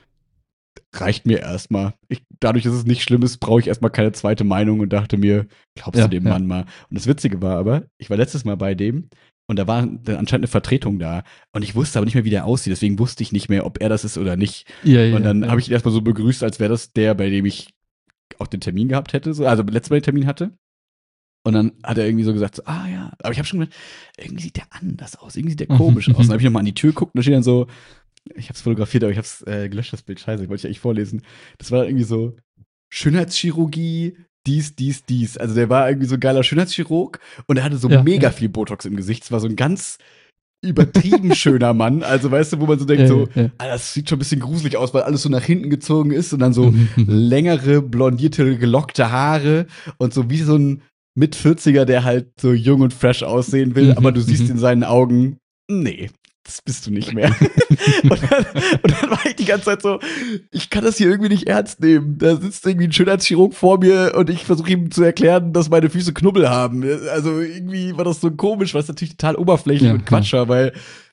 reicht mir erstmal. Ich, dadurch, dass es nicht schlimm ist, brauche ich erstmal keine zweite Meinung und dachte mir, glaubst du Ja, dem ja. Mann mal? Und das Witzige war aber, ich war letztes Mal bei dem und da war dann anscheinend eine Vertretung da und ich wusste aber nicht mehr, wie der aussieht, deswegen wusste ich nicht mehr, ob er das ist oder nicht. Ja, Und ja, dann ja. habe ich ihn erstmal so begrüßt, als wäre das der, bei dem ich auch den Termin gehabt hätte, so, also letztes Mal den Termin hatte. Und dann hat er irgendwie so gesagt, so, ah ja, aber ich habe schon gedacht, irgendwie sieht der anders aus, irgendwie sieht der Mhm, komisch aus. Und dann mhm. habe ich nochmal an die Tür geguckt und da steht dann so, ich habe es fotografiert, aber ich habe es äh, gelöscht, das Bild. Scheiße, wollte ich eigentlich vorlesen. Das war irgendwie so Schönheitschirurgie, dies, dies, dies. Also der war irgendwie so ein geiler Schönheitschirurg und er hatte so Ja, mega ja. viel Botox im Gesicht. Es war so ein ganz übertrieben schöner Mann. Also weißt du, wo man so denkt, Ja, ja, so, ja. ah, das sieht schon ein bisschen gruselig aus, weil alles so nach hinten gezogen ist und dann so Mhm, mhm. längere, blondierte, gelockte Haare und so wie so ein mit vierziger, der halt so jung und fresh aussehen will, aber Mhm, du siehst mhm. in seinen Augen, nee, das bist du nicht mehr. und, dann, und dann war ich die ganze Zeit so, ich kann das hier irgendwie nicht ernst nehmen. Da sitzt irgendwie ein Schönheitschirurg vor mir und ich versuche ihm zu erklären, dass meine Füße Knubbel haben. Also irgendwie war das so komisch, was natürlich total oberflächlich Ja, und ja. Quatsch war, weil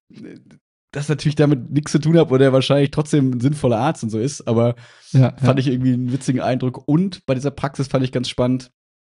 das natürlich damit nichts zu tun hat, wo der wahrscheinlich trotzdem ein sinnvoller Arzt und so ist, aber Ja, fand ja. ich irgendwie einen witzigen Eindruck. Und bei dieser Praxis fand ich ganz spannend,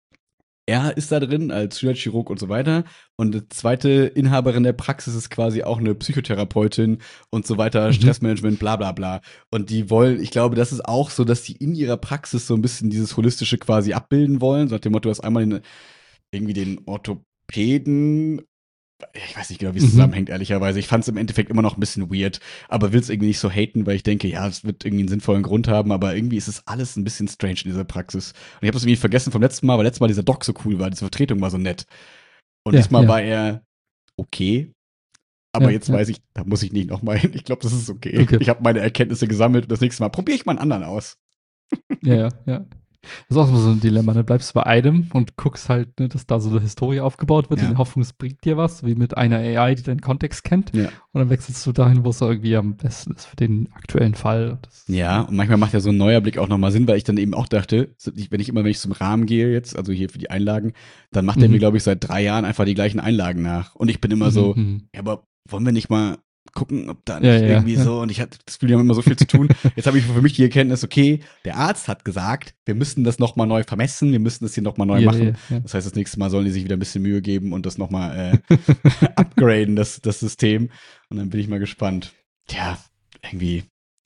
er ist da drin als Schönheitschirurg und so weiter. Und die zweite Inhaberin der Praxis ist quasi auch eine Psychotherapeutin und so weiter, Mhm. Stressmanagement, bla bla bla. Und die wollen, ich glaube, das ist auch so, dass die in ihrer Praxis so ein bisschen dieses Holistische quasi abbilden wollen. So nach dem Motto, du hast einmal den, irgendwie den Orthopäden. Ich weiß nicht genau, wie es Mhm. zusammenhängt, ehrlicherweise. Ich fand es im Endeffekt immer noch ein bisschen weird, aber will es irgendwie nicht so haten, weil ich denke, ja, es wird irgendwie einen sinnvollen Grund haben, aber irgendwie ist es alles ein bisschen strange in dieser Praxis. Und ich habe das irgendwie vergessen vom letzten Mal, weil letztes Mal dieser Doc so cool war, diese Vertretung war so nett. Und Ja, diesmal ja. war er okay, aber Ja, jetzt ja. weiß ich, da muss ich nicht nochmal hin. Ich glaube, das ist okay. Okay. Ich habe meine Erkenntnisse gesammelt und das nächste Mal probiere ich mal einen anderen aus. Ja, ja, ja. Das ist auch so ein Dilemma, ne? Bleibst du bei einem und guckst halt, ne, dass da so eine Historie aufgebaut wird, Ja. in der Hoffnung, es bringt dir was, wie mit einer A I, die deinen Kontext kennt. Ja. Und dann wechselst du dahin, wo es irgendwie am besten ist für den aktuellen Fall. Das, Ja, und manchmal macht ja so ein neuer Blick auch nochmal Sinn, weil ich dann eben auch dachte, so, ich- wenn ich immer, wenn ich zum Rahmen gehe jetzt, also hier für die Einlagen, dann macht er Mhm. mir, glaube ich, seit drei Jahren einfach die gleichen Einlagen nach. Und ich bin immer Mhm, so, mhm. ja, aber wollen wir nicht mal gucken, ob da Ja, nicht ja, irgendwie ja. so, und ich hatte das Gefühl, die haben immer so viel zu tun. Jetzt habe ich für mich die Erkenntnis, okay, der Arzt hat gesagt, wir müssen das nochmal neu vermessen, wir müssen das hier nochmal neu Ja, machen. ja, ja. Das heißt, das nächste Mal sollen die sich wieder ein bisschen Mühe geben und das nochmal äh, upgraden, das, das System. Und dann bin ich mal gespannt. Tja, irgendwie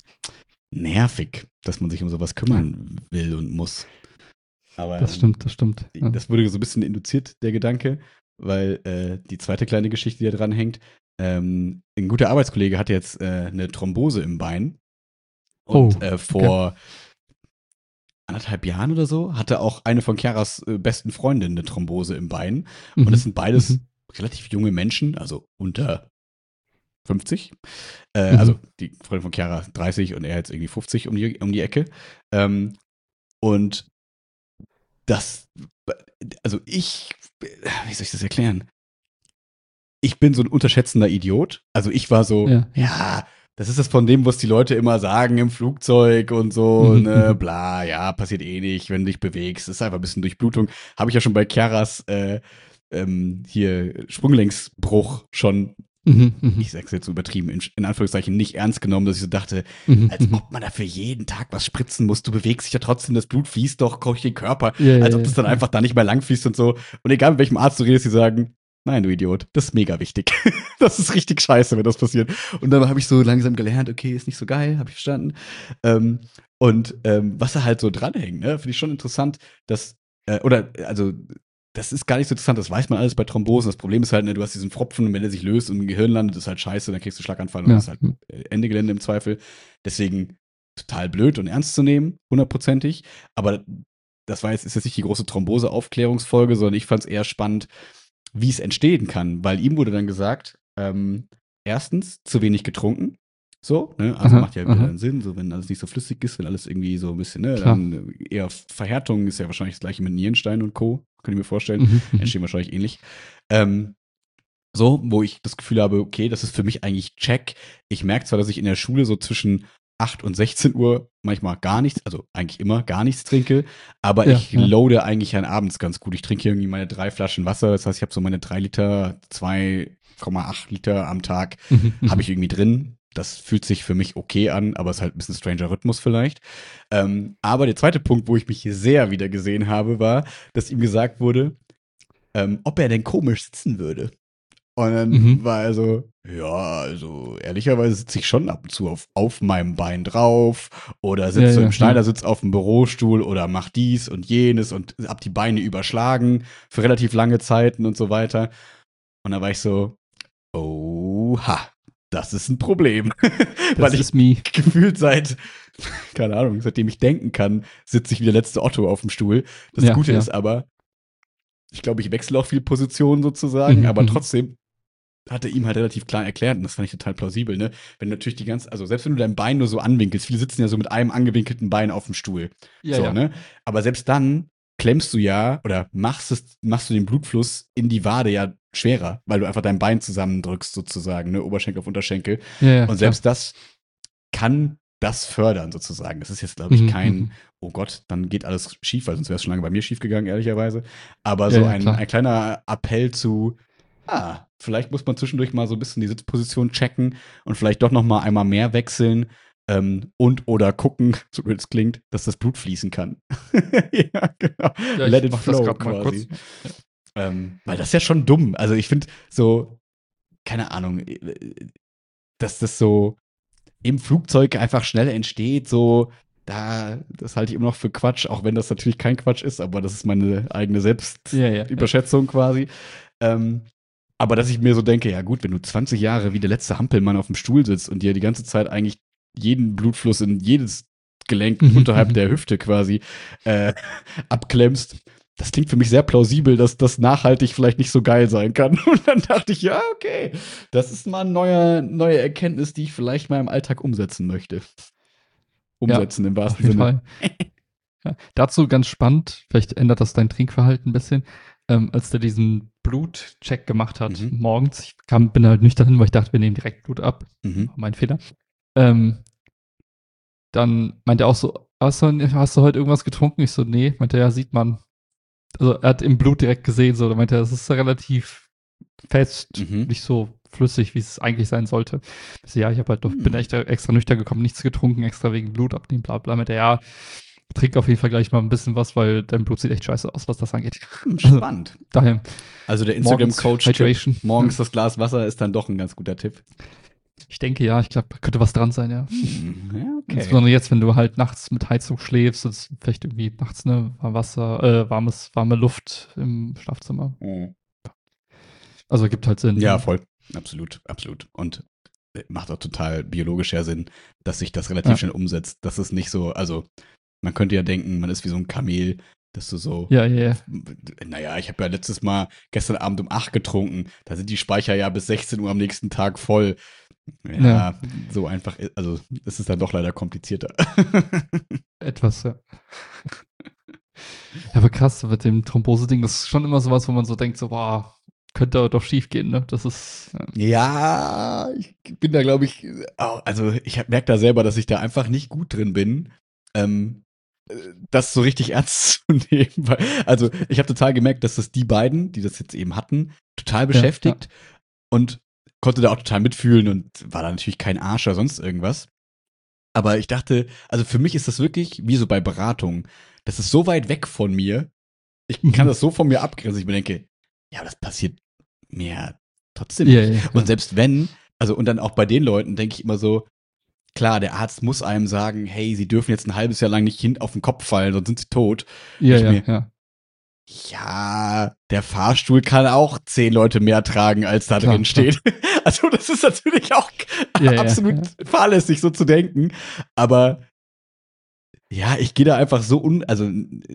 nervig, dass man sich um sowas kümmern will und muss. Aber Das stimmt, das stimmt. Ja. das wurde so ein bisschen induziert, der Gedanke, weil äh, die zweite kleine Geschichte, die da dran hängt, ähm, ein guter Arbeitskollege hat jetzt äh, eine Thrombose im Bein und Oh, äh, okay. vor anderthalb Jahren oder so hatte auch eine von Chiaras äh, besten Freundinnen eine Thrombose im Bein. Und das Mhm. sind beides Mhm. relativ junge Menschen, also unter fünfzig. Äh, Mhm. Also die Freundin von Chiara dreißig und er jetzt irgendwie fünfzig um die, um die Ecke. Ähm, und das, also ich, wie soll ich das erklären? Ich bin so ein unterschätzender Idiot. Also ich war so, Ja, ja. ja, das ist das von dem, was die Leute immer sagen im Flugzeug und so, Mhm, ne, mhm. bla, ja, passiert eh nicht, wenn du dich bewegst. Das ist einfach ein bisschen Durchblutung. Habe ich ja schon bei Chiaras äh, ähm, hier Sprunggelenksbruch schon, Mhm, mhm. ich sag's jetzt so übertrieben, in, in Anführungszeichen nicht ernst genommen, dass ich so dachte, Mhm, als mhm. ob man dafür jeden Tag was spritzen muss. Du bewegst dich ja trotzdem, das Blut fließt doch durch den Körper, Ja, als ja, ob das ja, dann ja. einfach da nicht mehr lang fließt und so. Und egal mit welchem Arzt du redest, die sagen, nein, du Idiot, das ist mega wichtig. Das ist richtig scheiße, wenn das passiert. Und dann habe ich so langsam gelernt, okay, ist nicht so geil, habe ich verstanden. Ähm, und ähm, was da halt so dranhängt, ne, finde ich schon interessant, dass, äh, oder, also, das ist gar nicht so interessant, das weiß man alles bei Thrombosen. Das Problem ist halt, ne, du hast diesen Pfropfen und wenn der sich löst und im Gehirn landet, ist halt scheiße, dann kriegst du Schlaganfall und dann Ja. ist halt äh, Ende Gelände im Zweifel. Deswegen total blöd und ernst zu nehmen, hundertprozentig. Aber das war jetzt, ist jetzt nicht die große Thrombose-Aufklärungsfolge, sondern ich fand es eher spannend, wie es entstehen kann, weil ihm wurde dann gesagt, ähm, erstens, zu wenig getrunken. So, ne? Also Aha, macht ja wieder aha. dann Sinn, so wenn alles nicht so flüssig ist, wenn alles irgendwie so ein bisschen, ne, Klar. dann eher Verhärtung ist ja wahrscheinlich das gleiche mit Nierenstein und Co. Kann ich mir vorstellen. Mhm, mhm. Entstehen wahrscheinlich ähnlich. Ähm, so, wo ich das Gefühl habe, okay, das ist für mich eigentlich check. Ich merke zwar, dass ich in der Schule so zwischen acht und sechzehn Uhr manchmal gar nichts, also eigentlich immer gar nichts trinke, aber Ja, ich ja. loade eigentlich an abends ganz gut. Ich trinke irgendwie meine drei Flaschen Wasser, das heißt, ich habe so meine drei Liter, zwei Komma acht Liter am Tag, Mhm, habe mhm. ich irgendwie drin. Das fühlt sich für mich okay an, aber es ist halt ein bisschen stranger Rhythmus vielleicht. Ähm, aber der zweite Punkt, wo ich mich sehr wieder gesehen habe, war, dass ihm gesagt wurde, ähm, ob er denn komisch sitzen würde. Und Mhm. dann war er so, ja, also ehrlicherweise sitze ich schon ab und zu auf, auf meinem Bein drauf oder Ja, sitze so ja, im ja. Schneidersitz auf dem Bürostuhl oder mach dies und jenes und hab die Beine überschlagen für relativ lange Zeiten und so weiter. Und da war ich so, oha, das ist ein Problem. Weil Das ich ist me. gefühlt seit, keine Ahnung, seitdem ich denken kann, sitze ich wie der letzte Otto auf dem Stuhl. Das Ja, Gute ja. ist aber, ich glaube, ich wechsle auch viel Positionen sozusagen, Mhm, aber mhm. trotzdem hat er ihm halt relativ klar erklärt, und das fand ich total plausibel, ne? Wenn natürlich die ganze, also selbst wenn du dein Bein nur so anwinkelst, viele sitzen ja so mit einem angewinkelten Bein auf dem Stuhl. Ja, So, ja. ne? Aber selbst dann klemmst du ja oder machst es, machst du den Blutfluss in die Wade ja schwerer, weil du einfach dein Bein zusammendrückst, sozusagen, ne? Oberschenkel auf Unterschenkel. Ja, ja, Und klar. selbst das kann das fördern, sozusagen. Das ist jetzt, glaube ich, Mhm, kein, mhm. oh Gott, dann geht alles schief, weil sonst wäre es schon lange bei mir schief gegangen, ehrlicherweise. Aber Ja, so ja, ein, klar. ein kleiner Appell zu, ah, vielleicht muss man zwischendurch mal so ein bisschen die Sitzposition checken und vielleicht doch noch mal einmal mehr wechseln ähm, und oder gucken, so wie es klingt, dass das Blut fließen kann. Ja, genau. Ja, Let ich it mach das flow gerade mal kurz. quasi. Ähm, weil das ist ja schon dumm. Also ich finde so, keine Ahnung, äh, dass das so im Flugzeug einfach schnell entsteht, so, da, das halte ich immer noch für Quatsch, auch wenn das natürlich kein Quatsch ist, aber das ist meine eigene Ja, ja, ja. Selbstüberschätzung quasi. Ähm, aber dass ich mir so denke, ja gut, wenn du zwanzig Jahre wie der letzte Hampelmann auf dem Stuhl sitzt und dir die ganze Zeit eigentlich jeden Blutfluss in jedes Gelenk Mhm, unterhalb mhm. der Hüfte quasi äh, abklemmst, das klingt für mich sehr plausibel, dass das nachhaltig vielleicht nicht so geil sein kann. Und dann dachte ich, ja, okay, das ist mal eine neue, neue Erkenntnis, die ich vielleicht mal im Alltag umsetzen möchte. Ja, Umsetzen im auf wahrsten jeden Sinne. Fall. Ja. Dazu ganz spannend, vielleicht ändert das dein Trinkverhalten ein bisschen, ähm, als der diesen Blutcheck gemacht hat Mhm. morgens, ich kam, bin halt nüchtern hin, weil ich dachte, wir nehmen direkt Blut ab, Mhm. mein Fehler, ähm, dann meinte er auch so, hast du, hast du heute irgendwas getrunken? Ich so, nee, meinte er, ja, sieht man. Also er hat im Blut direkt gesehen, so, da meinte er, das ist relativ fest, Mhm. nicht so flüssig, wie es eigentlich sein sollte. Ich so, ja, ich hab halt doch, Hm. bin echt extra nüchtern gekommen, nichts getrunken, extra wegen Blut abnehmen, bla bla. Meinte er, ja, trink auf jeden Fall gleich mal ein bisschen was, weil dein Blut sieht echt scheiße aus, was das angeht. Hm, spannend. Also, daher, Also der morgens Instagram-Coach Hydration. morgens das Glas Wasser ist dann doch ein ganz guter Tipp. Ich denke, ja, ich glaube, da könnte was dran sein, ja. Hm, ja, okay. Insbesondere jetzt, wenn du halt nachts mit Heizung schläfst, ist vielleicht irgendwie nachts, ne, warm Wasser, äh, warmes, warme Luft im Schlafzimmer. Mhm. Also gibt halt Sinn. Ja, ne? voll. Absolut, absolut. Und äh, macht auch total biologischer Sinn, dass sich das relativ Ja. schnell umsetzt. Das ist nicht so, also man könnte ja denken, man ist wie so ein Kamel, dass du so, Ja, ja, ja. naja, ich habe ja letztes Mal gestern Abend um acht getrunken, da sind die Speicher ja bis sechzehn Uhr am nächsten Tag voll. Ja, Ja. so einfach, i- also es ist dann doch leider komplizierter. Etwas, ja. Ja, aber krass, mit dem Thrombose-Ding, das ist schon immer sowas, wo man so denkt, so, boah, könnte doch schief gehen, ne? Das ist, ja. Ja, ich bin da, glaube ich, au- also ich merke da selber, dass ich da einfach nicht gut drin bin, ähm, äh, das so richtig ernst zu nehmen. Weil, also ich habe total gemerkt, dass das die beiden, die das jetzt eben hatten, total beschäftigt und konnte da auch total mitfühlen und war da natürlich kein Arsch oder sonst irgendwas. Aber ich dachte, also für mich ist das wirklich wie so bei Beratungen. Das ist so weit weg von mir. Ich kann Mhm. das so von mir abgrenzen. Ich mir denke, ja, das passiert mir ja trotzdem Ja, nicht. ja, ja. Und selbst wenn, also und dann auch bei den Leuten denke ich immer so, klar, der Arzt muss einem sagen, hey, sie dürfen jetzt ein halbes Jahr lang nicht hin auf den Kopf fallen, sonst sind sie tot. Ja, ich ja, mir- ja. Ja, der Fahrstuhl kann auch zehn Leute mehr tragen, als da Klar, drin steht. Also das ist natürlich auch Ja, ja, absolut ja. fahrlässig, so zu denken. Aber ja, ich gehe da einfach so un, also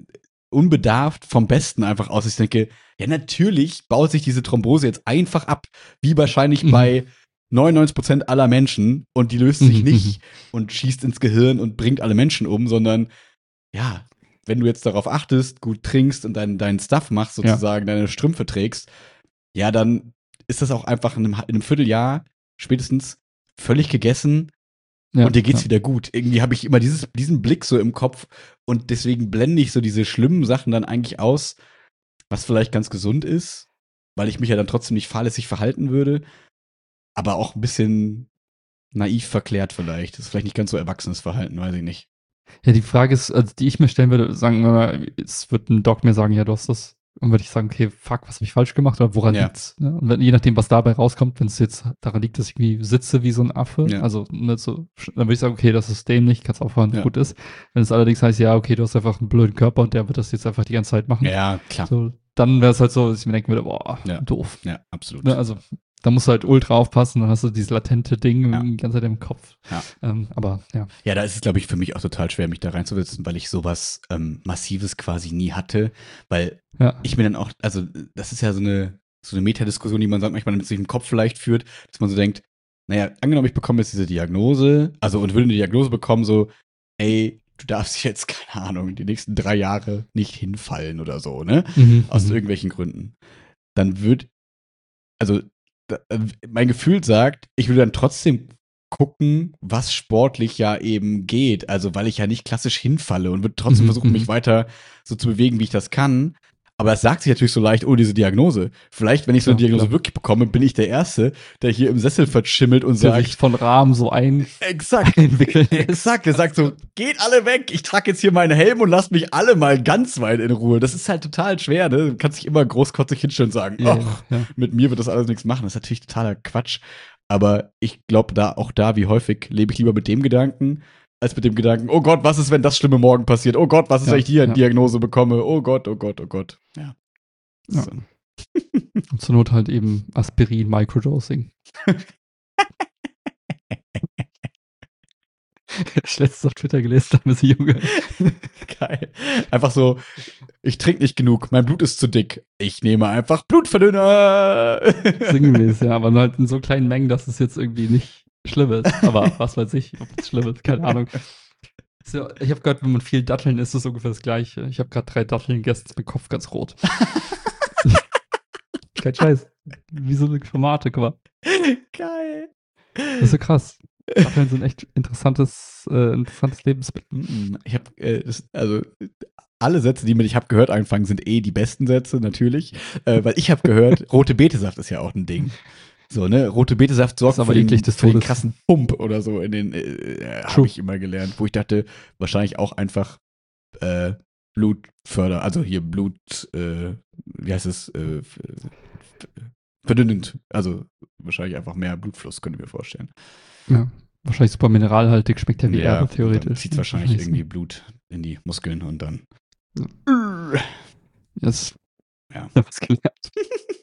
unbedarft vom Besten einfach aus. Ich denke, ja, natürlich baut sich diese Thrombose jetzt einfach ab, wie wahrscheinlich Mhm. bei neunundneunzig Prozent aller Menschen und die löst sich Mhm, nicht und schießt ins Gehirn und bringt alle Menschen um, sondern ja, wenn du jetzt darauf achtest, gut trinkst und deinen deinen Stuff machst, sozusagen deine Strümpfe trägst, ja, dann ist das auch einfach in einem, in einem Vierteljahr spätestens völlig gegessen Ja, und dir geht's ja. wieder gut. Irgendwie habe ich immer dieses, diesen Blick so im Kopf und deswegen blende ich so diese schlimmen Sachen dann eigentlich aus, was vielleicht ganz gesund ist, weil ich mich ja dann trotzdem nicht fahrlässig verhalten würde, aber auch ein bisschen naiv verklärt vielleicht. Das ist vielleicht nicht ganz so erwachsenes Verhalten, weiß ich nicht. Ja, die Frage ist, also die ich mir stellen würde, sagen wir mal, es wird ein Doc mir sagen, ja, du hast das, und würde ich sagen, okay, fuck, was habe ich falsch gemacht oder woran Ja. liegt's? Ne? Und wenn, je nachdem, was dabei rauskommt, wenn es jetzt daran liegt, dass ich irgendwie sitze wie so ein Affe, Ja. also ne, so, dann würde ich sagen, okay, das ist dämlich, kannst aufhören, Ja. gut ist. Wenn es allerdings heißt, ja, okay, du hast einfach einen blöden Körper und der wird das jetzt einfach die ganze Zeit machen, Ja, klar. so, dann wäre es halt so, dass ich mir denken würde, boah, Ja. doof. Ja, absolut. Ne, also da musst du halt ultra aufpassen, dann hast du dieses latente Ding Ja. die ganze Zeit im Kopf. Ja. Ähm, aber ja. Ja, da ist es, glaube ich, für mich auch total schwer, mich da reinzusetzen, weil ich sowas ähm, Massives quasi nie hatte. Weil Ja. ich mir dann auch, also das ist ja so eine, so eine Metadiskussion, die man sagt, manchmal mit sich im Kopf vielleicht führt, dass man so denkt, naja, angenommen, ich bekomme jetzt diese Diagnose, also und würde eine Diagnose bekommen, so, ey, du darfst jetzt, keine Ahnung, die nächsten drei Jahre nicht hinfallen oder so, ne? Mhm, Aus mhm. irgendwelchen Gründen. Dann würde, also da, äh, mein Gefühl sagt, ich würde dann trotzdem gucken, was sportlich ja eben geht. Also, weil ich ja nicht klassisch hinfalle und würde trotzdem Mhm, versuchen, mhm. mich weiter so zu bewegen, wie ich das kann. Aber es sagt sich natürlich so leicht, oh, diese Diagnose. Vielleicht, wenn ich so eine Klar, Diagnose klar. wirklich bekomme, bin ich der Erste, der hier im Sessel verschimmelt und Der sagt, sich von Rahmen so ein exakt, entwickeln lässt. exakt, der sagt so, geht alle weg, ich trage jetzt hier meinen Helm und lasst mich alle mal ganz weit in Ruhe. Das ist halt total schwer, ne? Du kannst dich immer großkotzig hinstellen und sagen, Ja, ach, ja, ja. mit mir wird das alles nichts machen. Das ist natürlich totaler Quatsch. Aber ich glaube, da auch da, wie häufig, lebe ich lieber mit dem Gedanken, als mit dem Gedanken, oh Gott, was ist, wenn das Schlimme morgen passiert? Oh Gott, was ist, Ja, wenn ich hier eine ja. Diagnose bekomme? Oh Gott, oh Gott, oh Gott. Ja. Ja. So. Und zur Not halt eben Aspirin Microdosing. Ich letztens auf Twitter gelesen, da haben sie Junge. Geil. Einfach so, ich trinke nicht genug, mein Blut ist zu dick. Ich nehme einfach Blutverdünner. Sinngemäß, ja, aber nur halt in so kleinen Mengen, dass es jetzt irgendwie nicht schlimm ist. Aber was weiß ich, ob es schlimm ist, keine Ahnung. So, ich habe gehört, wenn man viel Datteln isst, ist es ungefähr das Gleiche. Ich habe gerade drei Datteln gegessen, ist mein Kopf ganz rot. Kein Scheiß. Wie so eine Informatik war. Geil. Das ist so krass. Datteln sind echt interessantes, äh, interessantes Lebensmittel. Mm, Ich habe, äh, das- also alle Sätze, die mit ich habe gehört anfangen, sind eh die besten Sätze natürlich, äh, weil ich habe gehört, rote Betesaft ist ja auch ein Ding. So, ne, rote Betesaft sorgt aber für den, eklig des für den Todes. krassen Pump oder so in den, äh, habe True. ich immer gelernt, wo ich dachte, wahrscheinlich auch einfach äh, Blutförder, also hier Blut, äh, wie heißt es, äh, f- f- verdünnend, also wahrscheinlich einfach mehr Blutfluss, könnte ich mir vorstellen. Ja. Wahrscheinlich super mineralhaltig, schmeckt ja wie Erde, Dann theoretisch. zieht wahrscheinlich so. irgendwie Blut in die Muskeln und dann. Yes. Ja. Ich hab was gelernt.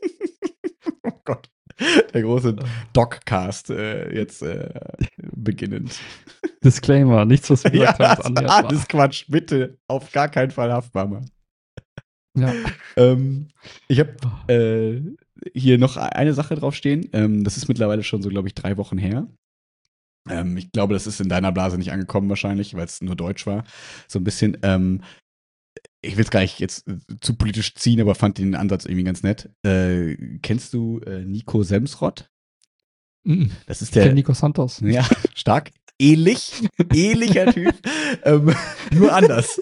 Oh Gott. Der große Doccast äh, jetzt äh, beginnend. Disclaimer, nichts, was wir Ja, gesagt haben, ist das annähernd war wahr. alles Quatsch. Bitte auf gar keinen Fall haftbar machen. Ja. Ähm, ich habe äh, hier noch eine Sache draufstehen. Ähm, das ist mittlerweile schon so, glaube ich, drei Wochen her. Ähm, ich glaube, das ist in deiner Blase nicht angekommen wahrscheinlich, weil es nur Deutsch war. So ein bisschen. Ähm, ich will es gar nicht jetzt äh, zu politisch ziehen, aber fand den Ansatz irgendwie ganz nett. Äh, kennst du äh, Nico Semsrott? Mhm. Das ist Ich kenne der. Nico Santos. Ja, stark. Ähnlich. Ähnlicher Typ. ähm, nur anders.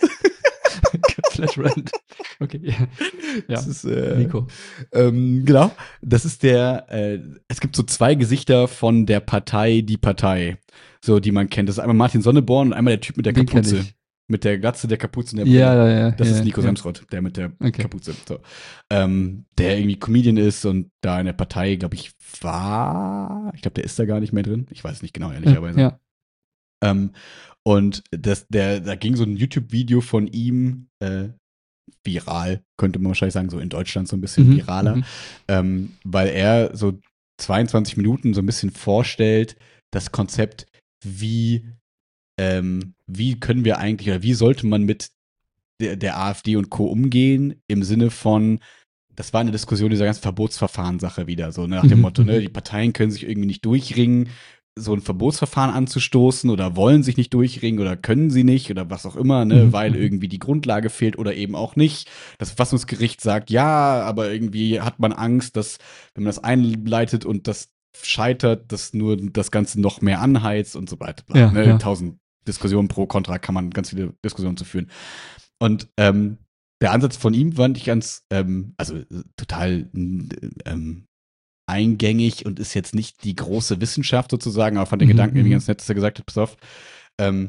Flash Rand. Okay, ja. Ja, Das ist, äh, Nico. Ähm, genau. Das ist der. Äh, es gibt so zwei Gesichter von der Partei, die Partei. So, die man kennt. Das ist einmal Martin Sonneborn und einmal der Typ mit der Den kenn Kapuze. ich. Mit der Glatze, der Kapuze und der Brille. Ja, ja, ja. Das ja, ist Nico ja. Semsrott, der mit der Okay. Kapuze. So. Ähm, der irgendwie Comedian ist und da in der Partei, glaube ich, war. Ich glaube, der ist da gar nicht mehr drin. Ich weiß es nicht genau, ehrlicherweise. Ja. Ähm, und das, der, da ging so ein YouTube-Video von ihm äh, viral, könnte man wahrscheinlich sagen, so in Deutschland so ein bisschen Mhm, viraler, mhm. ähm, weil er so zweiundzwanzig Minuten so ein bisschen vorstellt, das Konzept, wie, ähm, wie können wir eigentlich oder wie sollte man mit der, der AfD und Co. umgehen, im Sinne von, das war eine Diskussion dieser ganzen Verbotsverfahren-Sache wieder, so nach dem Mhm, Motto, ne, mhm. die Parteien können sich irgendwie nicht durchringen, so ein Verbotsverfahren anzustoßen oder wollen sich nicht durchringen oder können sie nicht oder was auch immer, ne, Mhm, weil mhm. irgendwie die Grundlage fehlt oder eben auch nicht. Das Verfassungsgericht sagt ja, aber irgendwie hat man Angst, dass, wenn man das einleitet und das scheitert, dass nur das Ganze noch mehr anheizt und so weiter. Bla, Ja, ne? ja. Tausend Diskussionen pro, kontra, kann man ganz viele Diskussionen zu führen. Und ähm, der Ansatz von ihm fand ich ganz, ähm, also äh, total ähm, eingängig und ist jetzt nicht die große Wissenschaft sozusagen, aber fand den Mhm, Gedanken irgendwie mhm. ganz nett, dass er gesagt hat, pass auf, ähm,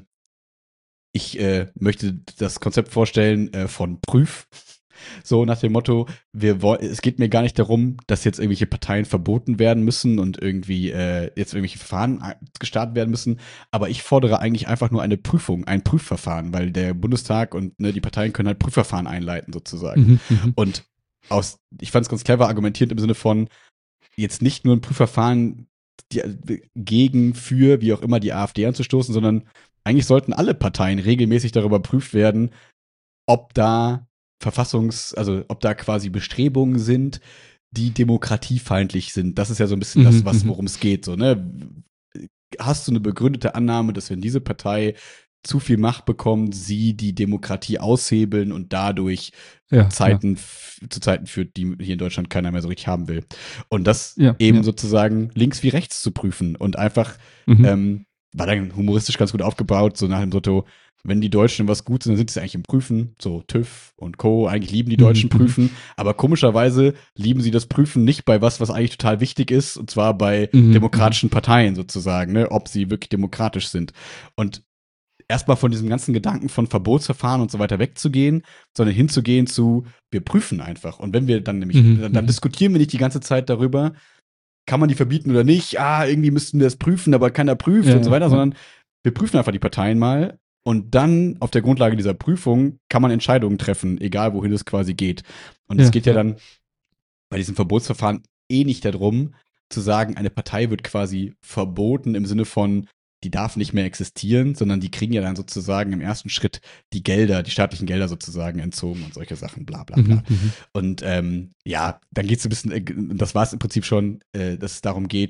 ich äh, möchte das Konzept vorstellen äh, von Prüf. So nach dem Motto, wir wollen, es geht mir gar nicht darum, dass jetzt irgendwelche Parteien verboten werden müssen und irgendwie äh, jetzt irgendwelche Verfahren gestartet werden müssen. Aber ich fordere eigentlich einfach nur eine Prüfung, ein Prüfverfahren, weil der Bundestag und ne, die Parteien können halt Prüfverfahren einleiten sozusagen. Mhm, mhm. Und aus, ich fand es ganz clever argumentiert im Sinne von jetzt nicht nur ein Prüfverfahren die, gegen, für, wie auch immer, die AfD anzustoßen, sondern eigentlich sollten alle Parteien regelmäßig darüber prüft werden, ob da Verfassungs-, also ob da quasi Bestrebungen sind, die demokratiefeindlich sind. Das ist ja so ein bisschen das, Mhm, was, mhm. worum es geht. So, ne? Hast du eine begründete Annahme, dass wenn diese Partei zu viel Macht bekommt, sie die Demokratie aushebeln und dadurch Ja, Zeiten f- zu Zeiten führt, die hier in Deutschland keiner mehr so richtig haben will. Und das Ja, eben ja. sozusagen links wie rechts zu prüfen und einfach Mhm. ähm, war dann humoristisch ganz gut aufgebaut, so nach dem Motto, wenn die Deutschen was gut sind, dann sind sie eigentlich im Prüfen, so TÜV und Co. Eigentlich lieben die Deutschen Mhm, mhm. Prüfen, aber komischerweise lieben sie das Prüfen nicht bei was, was eigentlich total wichtig ist, und zwar bei Mhm, demokratischen Parteien sozusagen, ne, ob sie wirklich demokratisch sind. Und erstmal von diesem ganzen Gedanken von Verbotsverfahren und so weiter wegzugehen, sondern hinzugehen zu, wir prüfen einfach. Und wenn wir dann nämlich, Mhm, dann, dann mhm. diskutieren wir nicht die ganze Zeit darüber, kann man die verbieten oder nicht, ah, irgendwie müssten wir das prüfen, aber keiner prüft Ja, und so weiter, ja. sondern wir prüfen einfach die Parteien mal und dann auf der Grundlage dieser Prüfung kann man Entscheidungen treffen, egal wohin es quasi geht. Und Ja, es geht ja ja. dann bei diesem Verbotsverfahren eh nicht darum, zu sagen, eine Partei wird quasi verboten im Sinne von, die darf nicht mehr existieren, sondern die kriegen ja dann sozusagen im ersten Schritt die Gelder, die staatlichen Gelder sozusagen entzogen und solche Sachen, bla bla bla. Mhm, mhm. Und ähm, ja, dann geht es ein bisschen, äh, das war es im Prinzip schon, äh, dass es darum geht,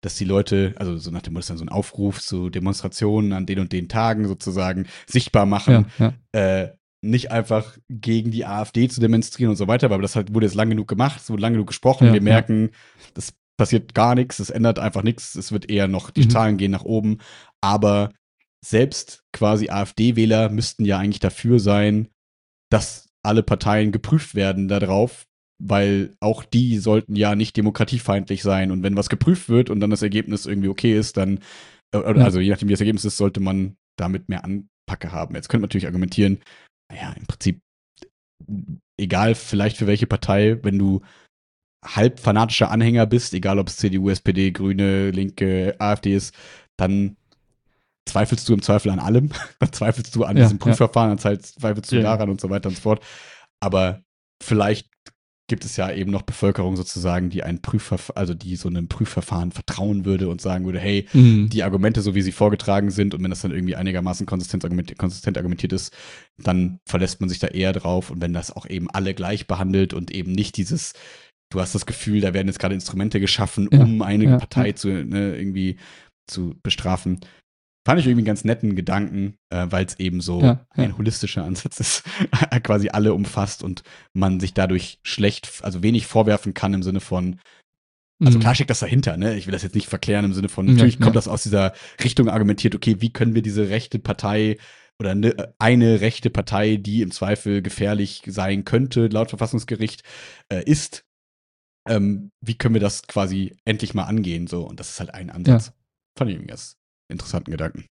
dass die Leute, also so nach dem Motto, das ist dann so ein Aufruf zu Demonstrationen an den und den Tagen sozusagen sichtbar machen, Ja, ja. äh, nicht einfach gegen die AfD zu demonstrieren und so weiter, aber das halt wurde jetzt lang genug gemacht, es wurde lang genug gesprochen, Ja, wir ja. merken, das passiert gar nichts, es ändert einfach nichts, es wird eher noch, die Mhm. Zahlen gehen nach oben, aber selbst quasi AfD-Wähler müssten ja eigentlich dafür sein, dass alle Parteien geprüft werden darauf, weil auch die sollten ja nicht demokratiefeindlich sein. Und wenn was geprüft wird und dann das Ergebnis irgendwie okay ist, dann, äh, also je nachdem, wie das Ergebnis ist, sollte man damit mehr Anpacke haben. Jetzt könnte man natürlich argumentieren, naja, im Prinzip, egal vielleicht für welche Partei, wenn du halb fanatischer Anhänger bist, egal ob es C D U, S P D, Grüne, Linke, AfD ist, dann zweifelst du im Zweifel an allem. Dann zweifelst du an Ja, diesem ja. Prüfverfahren, dann zweifelst du Ja, ja. daran und so weiter und so fort. Aber vielleicht gibt es ja eben noch Bevölkerung sozusagen, die ein Prüfverfahren, also die so einem Prüfverfahren vertrauen würde und sagen würde, hey, Mhm. die Argumente, so wie sie vorgetragen sind, und wenn das dann irgendwie einigermaßen konsistent argumentiert, konsistent argumentiert ist, dann verlässt man sich da eher drauf. Und wenn das auch eben alle gleich behandelt und eben nicht dieses, du hast das Gefühl, da werden jetzt gerade Instrumente geschaffen, Ja, um eine ja, Partei ja. zu ne, irgendwie zu bestrafen. Fand ich irgendwie einen ganz netten Gedanken, äh, weil es eben so Ja, ja. ein holistischer Ansatz ist, quasi alle umfasst und man sich dadurch schlecht, also wenig vorwerfen kann im Sinne von, also Mhm. klar steckt das dahinter, ne? Ich will das jetzt nicht verklären im Sinne von, Ja, natürlich kommt ja. das aus dieser Richtung argumentiert, okay, wie können wir diese rechte Partei oder ne, eine rechte Partei, die im Zweifel gefährlich sein könnte, laut Verfassungsgericht, äh, ist, ähm, wie können wir das quasi endlich mal angehen, so, und das ist halt ein Ansatz. Ja. Fand ich irgendwie ganz interessanten Gedanken.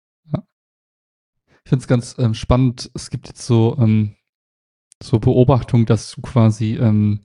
Ich finde es ganz ähm, spannend. Es gibt jetzt so, ähm, so Beobachtungen, dass du quasi ähm,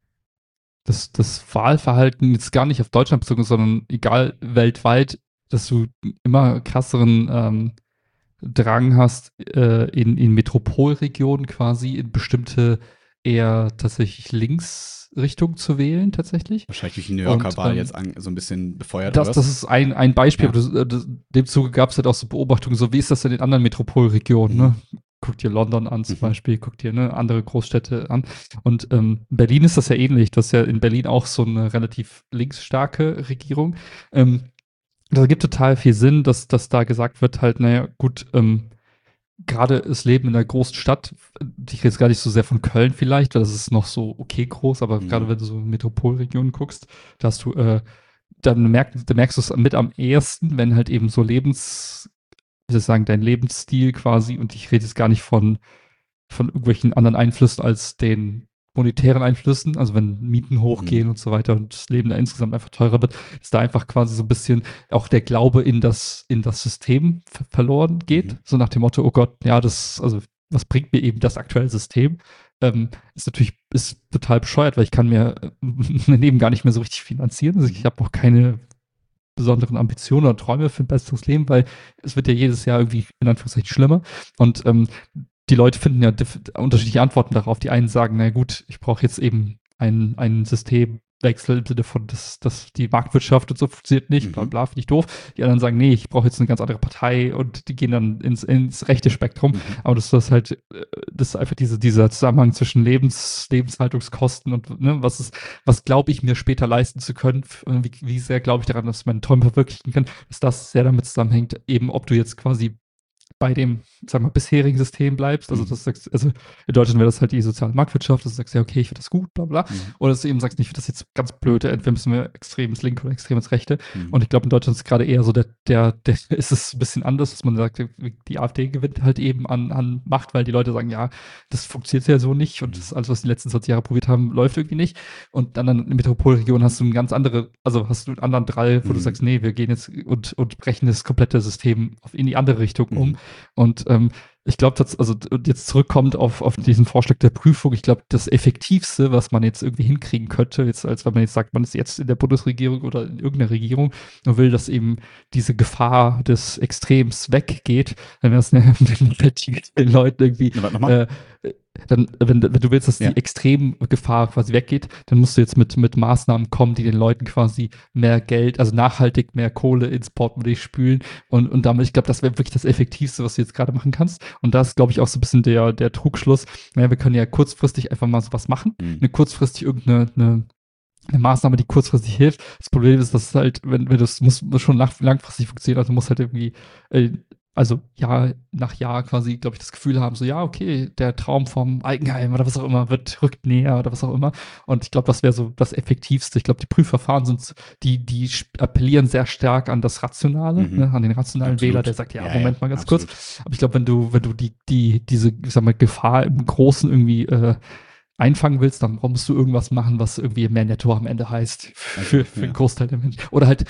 das, das Wahlverhalten jetzt gar nicht auf Deutschland bezogen, sondern egal weltweit, dass du immer krasseren ähm, Drang hast, äh, in, in Metropolregionen quasi in bestimmte eher tatsächlich Linksrichtungen zu wählen, tatsächlich. Wahrscheinlich durch die New Yorker Und, Wahl ähm, jetzt an, so ein bisschen befeuert, Das, oder das was? ist ein, ein Beispiel, Ja. aber das, äh, das, dem Zuge gab es halt auch so Beobachtungen, so wie ist das in den anderen Metropolregionen, Mhm. ne? Guck dir London an zum Mhm. Beispiel, guck dir ne, andere Großstädte an. Und ähm, in Berlin ist das ja ähnlich. Du hast ja in Berlin auch so eine relativ linksstarke Regierung. Ähm, da gibt total viel Sinn, dass, dass da gesagt wird, halt, naja, gut, ähm, gerade das Leben in einer großen Stadt, ich rede jetzt gar nicht so sehr von Köln vielleicht, weil das ist noch so okay groß, aber Mhm. gerade wenn du so in Metropolregionen guckst, da hast du äh, dann merk, da merkst du es mit am ehesten, wenn halt eben so Lebens, wie soll ich sagen, dein Lebensstil quasi, und ich rede jetzt gar nicht von, von irgendwelchen anderen Einflüssen als den monetären Einflüssen, also wenn Mieten hochgehen Mhm. und so weiter und das Leben da insgesamt einfach teurer wird, ist da einfach quasi so ein bisschen auch der Glaube in das, in das System ver verloren geht, Mhm. so nach dem Motto, oh Gott, ja, das, also was bringt mir eben das aktuelle System? Ähm, ist natürlich ist total bescheuert, weil ich kann mir äh, mein Leben gar nicht mehr so richtig finanzieren. Also ich habe auch keine besonderen Ambitionen oder Träume für ein besseres Leben, weil es wird ja jedes Jahr irgendwie in Anführungszeichen schlimmer. Und ähm, die Leute finden ja unterschiedliche Antworten darauf. Die einen sagen, na gut, ich brauche jetzt eben ein, ein Systemwechsel im Sinne von, dass, dass die Marktwirtschaft und so funktioniert nicht, bla Mhm. bla, finde ich doof. Die anderen sagen, nee, ich brauche jetzt eine ganz andere Partei und die gehen dann ins, ins rechte Spektrum. Mhm. Aber das ist halt, das ist einfach diese, dieser Zusammenhang zwischen Lebens, Lebenshaltungskosten und ne, was ist, was glaube ich mir später leisten zu können, wie, wie sehr glaube ich daran, dass ich meine Träume verwirklichen kann, dass das sehr damit zusammenhängt, eben ob du jetzt quasi bei dem, sagen wir, bisherigen System bleibst. Also, Mhm. das sagst, also in Deutschland wäre das halt die soziale Marktwirtschaft, dass du sagst, ja, okay, ich finde das gut, bla bla. Mhm. Oder dass du eben sagst, ich finde das jetzt ganz blöd, entweder müssen wir extrem ins Linke oder extrem ins Rechte. Mhm. Und ich glaube, in Deutschland ist gerade eher so, der, der, der ist es ein bisschen anders, dass man sagt, die AfD gewinnt halt eben an, an Macht, weil die Leute sagen, ja, das funktioniert ja so nicht und das alles, was die letzten zwanzig Jahre probiert haben, läuft irgendwie nicht. Und dann in der Metropolregion hast du einen ganz andere, also hast du einen anderen Drall, wo Mhm. du sagst, nee, wir gehen jetzt und, und brechen das komplette System in die andere Richtung um. Mhm. Und ähm, ich glaube, also jetzt zurückkommt auf, auf diesen Vorschlag der Prüfung, ich glaube, das Effektivste, was man jetzt irgendwie hinkriegen könnte, jetzt als wenn man jetzt sagt, man ist jetzt in der Bundesregierung oder in irgendeiner Regierung und will, dass eben diese Gefahr des Extrems weggeht, dann wäre es eine den Leuten irgendwie Na, warte nochmal. äh, dann, wenn, wenn du willst, dass Ja. die Extremgefahr quasi weggeht, dann musst du jetzt mit, mit Maßnahmen kommen, die den Leuten quasi mehr Geld, also nachhaltig mehr Kohle ins Portemonnaie spülen. Und, und damit, ich glaube, das wäre wirklich das Effektivste, was du jetzt gerade machen kannst. Und da ist, glaube ich, auch so ein bisschen der, der Trugschluss. Naja, wir können ja kurzfristig einfach mal sowas machen. Mhm. Eine kurzfristig irgendeine eine eine Maßnahme, die kurzfristig hilft. Das Problem ist, dass es halt, wenn, wenn das muss, muss schon lang, langfristig funktionieren, also muss halt irgendwie, äh, also Jahr nach Jahr quasi, glaube ich, das Gefühl haben, so ja, okay, der Traum vom Eigenheim oder was auch immer wird rückt näher oder was auch immer. Und ich glaube, das wäre so das Effektivste. Ich glaube, die Prüfverfahren sind, die, die appellieren sehr stark an das Rationale, Mhm. ne, an den rationalen Absolut. Wähler, der sagt, ja, Ja, Moment ja, mal ganz absolut. kurz. Aber ich glaube, wenn du, wenn du die, die, diese, ich sag mal, Gefahr im Großen irgendwie äh, einfangen willst, dann musst du irgendwas machen, was irgendwie mehr Netto am Ende heißt für, Also, für ja. den Großteil der Menschen. Oder halt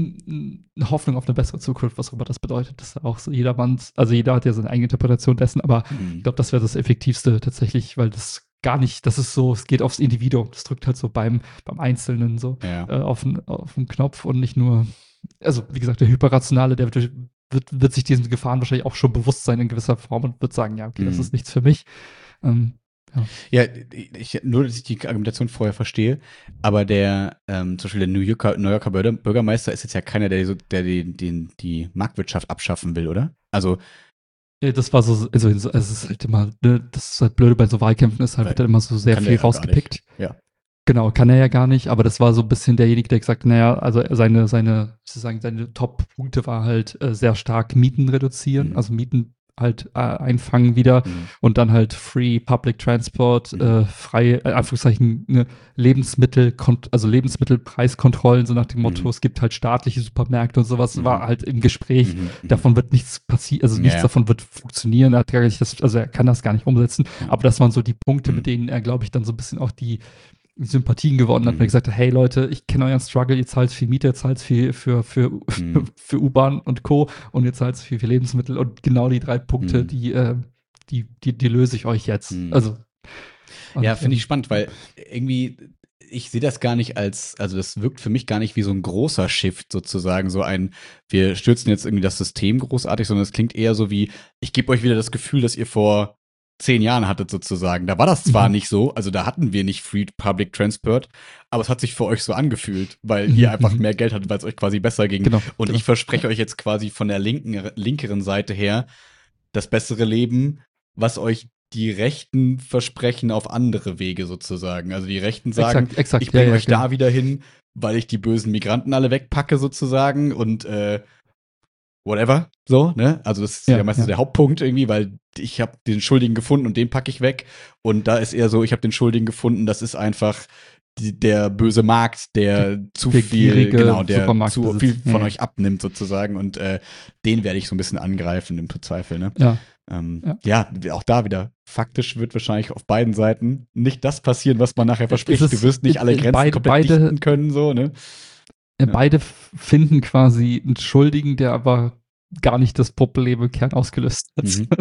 n- eine Hoffnung auf eine bessere Zukunft, was auch immer das bedeutet. Das ist auch so jedermanns, also jeder hat ja seine eigene Interpretation dessen, aber ich Mhm. glaube, das wäre das Effektivste tatsächlich, weil das gar nicht, das ist so, es geht aufs Individuum. Das drückt halt so beim, beim Einzelnen so Ja. äh, auf, den, auf den Knopf und nicht nur, also wie gesagt, der Hyperrationale, der wird, wird, wird sich diesen Gefahren wahrscheinlich auch schon bewusst sein in gewisser Form und wird sagen, ja, okay, das Mhm. ist nichts für mich. Ähm, ja. Ja, ich, nur, dass ich die Argumentation vorher verstehe, aber der, ähm, zum Beispiel der New Yorker, New Yorker Bürger- Bürgermeister ist jetzt ja keiner, der, so, der den, den, die Marktwirtschaft abschaffen will, oder? Also, Ja, das war so, also es ist halt immer, ne, das ist halt blöd bei so Wahlkämpfen, ist halt, wird weil- dann immer so sehr kann viel der ja gar nicht. rausgepickt. Ja. Genau, kann er ja gar nicht, aber das war so ein bisschen derjenige, der gesagt, naja, also seine, seine, sozusagen seine Top-Punkte war halt äh, sehr stark Mieten reduzieren, Mhm. also Mieten halt äh, einfangen wieder Mhm. und dann halt Free Public Transport, Mhm. äh, freie, äh, Anführungszeichen, ne, Lebensmittel, also Lebensmittelpreiskontrollen, so nach dem Motto, Mhm. es gibt halt staatliche Supermärkte und sowas, Mhm. war halt im Gespräch. Mhm. Mhm. Davon wird nichts passieren, also Ja, nichts ja. davon wird funktionieren. Er hat gar nicht das, also er kann das gar nicht umsetzen. Ja. Aber das waren so die Punkte, Mhm. mit denen er, glaube ich, dann so ein bisschen auch die Sympathien gewonnen hat, Mhm. weil er gesagt hat, hey Leute, ich kenne euren Struggle, ihr zahlt viel Miete, ihr zahlt viel für, für, Mhm. für U-Bahn und Co. und ihr zahlt viel für Lebensmittel und genau die drei Punkte, Mhm. die, äh, die, die, die löse ich euch jetzt. Mhm. Also und, Ja, finde ich ähm, spannend, weil irgendwie, ich sehe das gar nicht als, also das wirkt für mich gar nicht wie so ein großer Shift sozusagen, so ein, wir stürzen jetzt irgendwie das System großartig, sondern es klingt eher so wie, ich gebe euch wieder das Gefühl, dass ihr vor zehn Jahren hattet sozusagen. Da war das zwar Mhm. nicht so, also da hatten wir nicht Free Public Transport, aber es hat sich für euch so angefühlt, weil Mhm, ihr einfach mhm. mehr Geld hattet, weil es euch quasi besser ging. Genau. Und genau. ich verspreche euch jetzt quasi von der linken, linkeren Seite her das bessere Leben, was euch die Rechten versprechen auf andere Wege sozusagen. Also die Rechten sagen, Exakt, exakt. ich Ja, bringe ja, euch genau. da wieder hin, weil ich die bösen Migranten alle wegpacke sozusagen und äh, whatever, so, ne? Also das ist ja, Ja, meistens ja. der Hauptpunkt irgendwie, weil ich habe den Schuldigen gefunden und den packe ich weg. Und da ist eher so, ich habe den Schuldigen gefunden, das ist einfach die, der böse Markt, der zu Der viel, gierige genau, der zu Supermarktbesitz. viel von Ja, euch abnimmt sozusagen. Und äh, den werde ich so ein bisschen angreifen im Zweifel, ne? ja. Ähm, Ja. ja. auch da wieder. Faktisch wird wahrscheinlich auf beiden Seiten nicht das passieren, was man nachher Es verspricht. ist, Du wirst nicht äh, alle äh, Grenzen beide, komplett beide, dichten können, so, ne? Ja, Ja. beide f- finden quasi einen Schuldigen, der aber gar nicht das Problem im Kern ausgelöst hat. Mhm.